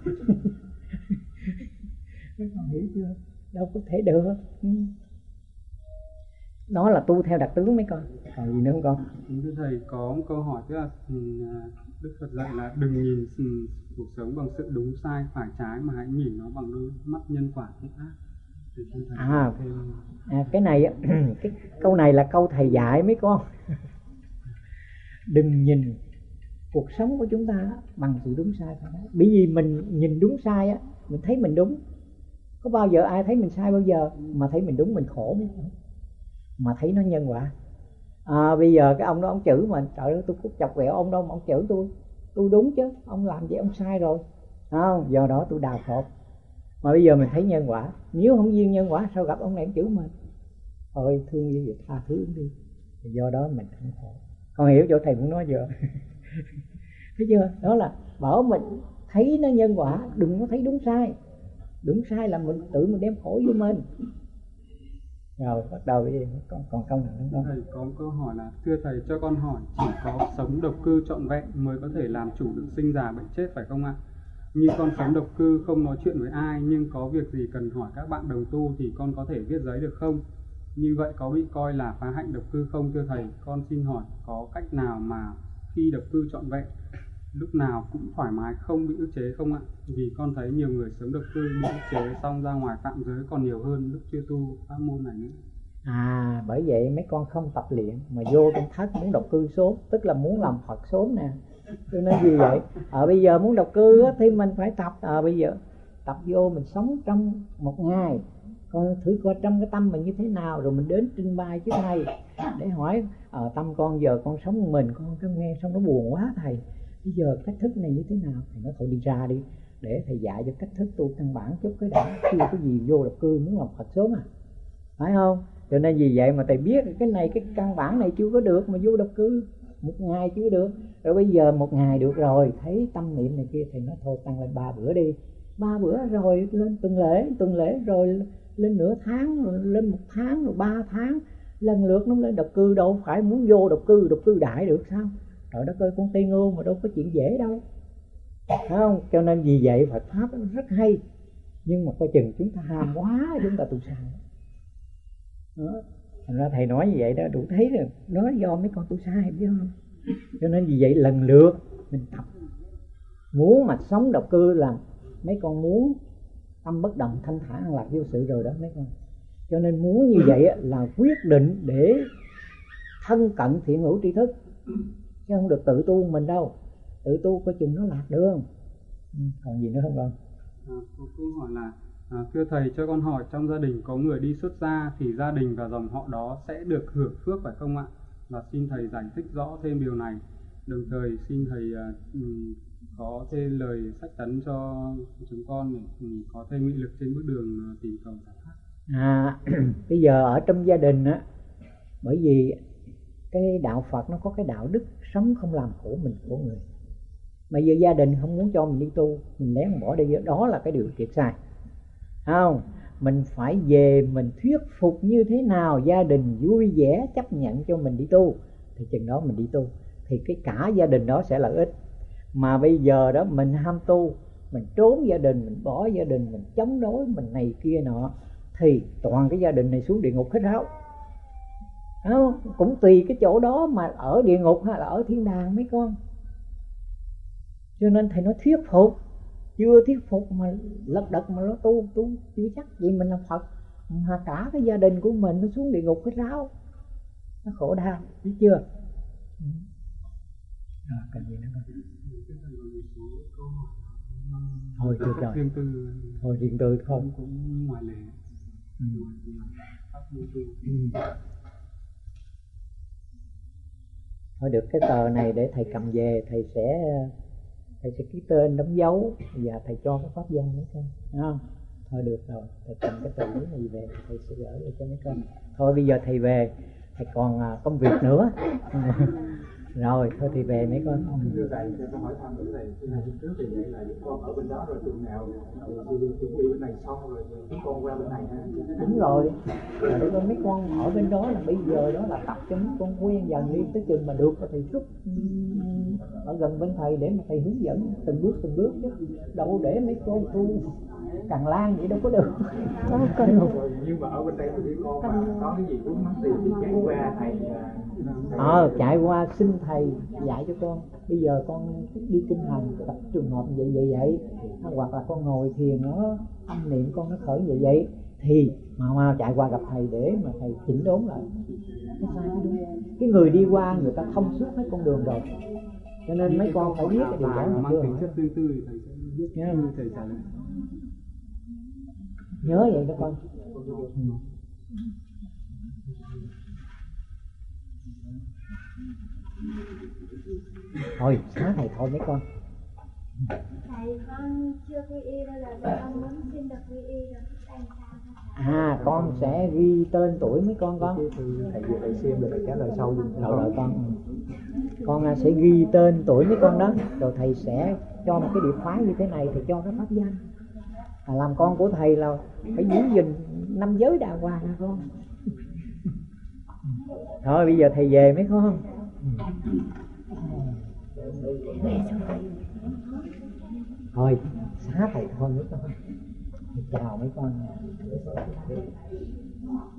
Mấy con hiểu chưa? Đâu có thể được. Đó là tu theo đặc tướng mấy con. Còn gì nữa không con? Thưa thầy, có một câu hỏi, tức là Đức Phật dạy là đừng nhìn cuộc sống bằng sự đúng sai phải trái, mà hãy nhìn nó bằng đôi mắt nhân quả thiện ác. Cái này cái câu này là câu thầy dạy mấy con. Đừng nhìn cuộc sống của chúng ta bằng sự đúng sai phải trái. Bởi vì mình nhìn đúng sai á, mình thấy mình đúng. Có bao giờ ai thấy mình sai bao giờ? Mà thấy mình đúng mình khổ mấy con. Mà thấy nó nhân quả. Bây giờ cái ông đó ông chửi mình, trời ơi tôi cũng chọc ghẹo ông đâu mà ông chửi tôi đúng chứ, ông làm vậy ông sai rồi, không? Do đó tôi đào khổ. Mà bây giờ mình thấy nhân quả, nếu không duyên nhân quả sao gặp ông này ông chửi mình? Thôi thương như vậy tha thứ đi. Do đó mình không khổ. Con hiểu chỗ thầy muốn nói chưa? Thấy chưa? Đó là bảo mình thấy nó nhân quả, đừng có thấy đúng sai. Đúng sai là mình tự mình đem khổ vô mình. Rồi bắt đầu đi, còn câu nào nữa không? Thầy có một câu hỏi là, thưa thầy cho con hỏi, chỉ có sống độc cư trọn vẹn mới có thể làm chủ được sinh già bệnh chết phải không ạ? Như con sống độc cư không nói chuyện với ai, nhưng có việc gì cần hỏi các bạn đồng tu thì con có thể viết giấy được không? Như vậy có bị coi là phá hạnh độc cư không thưa thầy? Con xin hỏi có cách nào mà khi độc cư trọn vẹn lúc nào cũng thoải mái không bị ức chế không ạ? Vì con thấy nhiều người sống độc cư bị ức chế xong ra ngoài phạm giới còn nhiều hơn lúc chưa tu pháp môn này nữa. Bởi vậy mấy con không tập luyện mà vô trong thất muốn độc cư sớm, tức là muốn làm Phật sớm nè. Cho nên vì vậy bây giờ muốn độc cư thì mình phải tập. Bây giờ tập vô mình sống trong một ngày, coi thử coi trong cái tâm mình như thế nào, rồi mình đến trình bày trước thầy để hỏi tâm con giờ con sống một mình, con cứ nghe xong nó buồn quá thầy, bây giờ cách thức này như thế nào? Thầy nói thôi đi ra đi để thầy dạy cho cách thức tu căn bản chút cái đã, chưa có gì vô độc cư muốn làm Phật sớm phải không? Cho nên vì vậy mà thầy biết cái này, cái căn bản này chưa có được mà vô độc cư một ngày chưa được, rồi bây giờ một ngày được rồi, thấy tâm niệm này kia thầy nói thôi tăng lên 3 bữa đi, 3 bữa rồi lên tuần lễ rồi lên nửa tháng, rồi lên 1 tháng, rồi 3 tháng, lần lượt nó lên độc cư. Đâu phải muốn vô độc cư đại được sao? Trời đất ơi, con Tây Ngô mà đâu có chuyện dễ đâu, phải không? Cho nên vì vậy Phật pháp nó rất hay, nhưng mà coi chừng chúng ta ham quá, chúng ta tu sai đó. Thành ra thầy nói như vậy đó đủ thấy rồi, nói do mấy con tu sai biết không? Cho nên vì vậy lần lượt mình tập. Muốn mà sống độc cư là mấy con muốn tâm bất động thanh thản an lạc vô sự rồi đó mấy con. Cho nên muốn như vậy là quyết định để thân cận thiện hữu tri thức, chứ không được tự tu mình đâu. Tự tu coi chừng nó lạc đường. Còn gì nữa không con? Có câu hỏi là, thưa thầy cho con hỏi, trong gia đình có người đi xuất gia thì gia đình và dòng họ đó sẽ được hưởng phước phải không ạ? Và xin thầy giải thích rõ thêm điều này. Đồng thời xin thầy có thêm lời sách tấn cho chúng con để có thêm nghị lực trên bước đường tìm cầu giải thoát. Bây giờ ở trong gia đình á, bởi vì cái đạo Phật nó có cái đạo đức sống không làm khổ mình khổ người. Bây giờ gia đình không muốn cho mình đi tu, mình lén bỏ đi, đó là cái điều thiệt sai. Không, mình phải về mình thuyết phục như thế nào gia đình vui vẻ chấp nhận cho mình đi tu, thì chừng đó mình đi tu, thì cái cả gia đình đó sẽ lợi ích. Mà bây giờ đó mình ham tu, mình trốn gia đình, mình bỏ gia đình, mình chống đối, mình này kia nọ, thì toàn cái gia đình này xuống địa ngục hết ráo. Không? Cũng tùy cái chỗ đó mà ở địa ngục hay là ở thiên đàng mấy con. Cho nên thầy nói thuyết phục, chưa thuyết phục mà lật đật mà nó tu chưa chắc vậy mình là Phật, mà cả cái gia đình của mình nó xuống địa ngục hết ráo, nó khổ đau, biết chưa? Cần gì nữa không? Thôi được rồi, thôi riêng tư không cũng ngoài lề. Thôi được, cái tờ này để thầy cầm về, thầy sẽ ký tên đóng dấu và thầy cho cái pháp danh nữa thôi, không? thôi được rồi, thầy cầm cái tờ giấy này về thầy sẽ gửi cho mấy con. Thôi bây giờ thầy về, thầy còn công việc nữa. Rồi thôi thì về mấy con. Thưa thầy, cho con hỏi thăm nữa thầy, cái này trước thì vậy là những con ở bên đó rồi tuần nào chuẩn bị bên này xong rồi chúng con qua bên này ha. Đúng rồi, để con mấy con ở bên đó là bây giờ đó là tập cho mấy con quen dần đi, tới chừng mà được thì rút ở gần bên thầy để mà thầy hướng dẫn từng bước chứ đâu để mấy con tu càng lan vậy đâu có được. Nhưng mà ở bên đây thì con mà có cái gì muốn mắc tiền thì chạy qua thầy. Chạy qua xin thầy dạy cho con. Bây giờ con đi kinh hành gặp trường hợp vậy hoặc là con ngồi thiền nó tâm niệm con nó khởi vậy thì mà chạy qua gặp thầy để mà thầy chỉnh đốn lại. Cái người đi qua người ta thông suốt mấy con đường rồi, cho nên mấy con phải biết cái điều đó là mang tính chất tương tự thì thầy sẽ biết như thầy trả lời. Nhớ vậy đó con. Thôi xá thầy thôi mấy con. Thầy con chưa quy y đâu, là con muốn xin được quy y rồi anh sao? Con sẽ ghi tên tuổi mấy con. Thầy vừa thầy xem rồi thầy trả lời sau đợi con sẽ ghi tên tuổi mấy con đó, rồi thầy sẽ cho một cái địa phái như thế này thì cho cái pháp danh. Làm con của thầy là phải giữ gìn 5 giới đàng hoàng nha con. Thôi bây giờ thầy về mấy con. Thôi xá thầy thôi mấy con. Chào mấy con.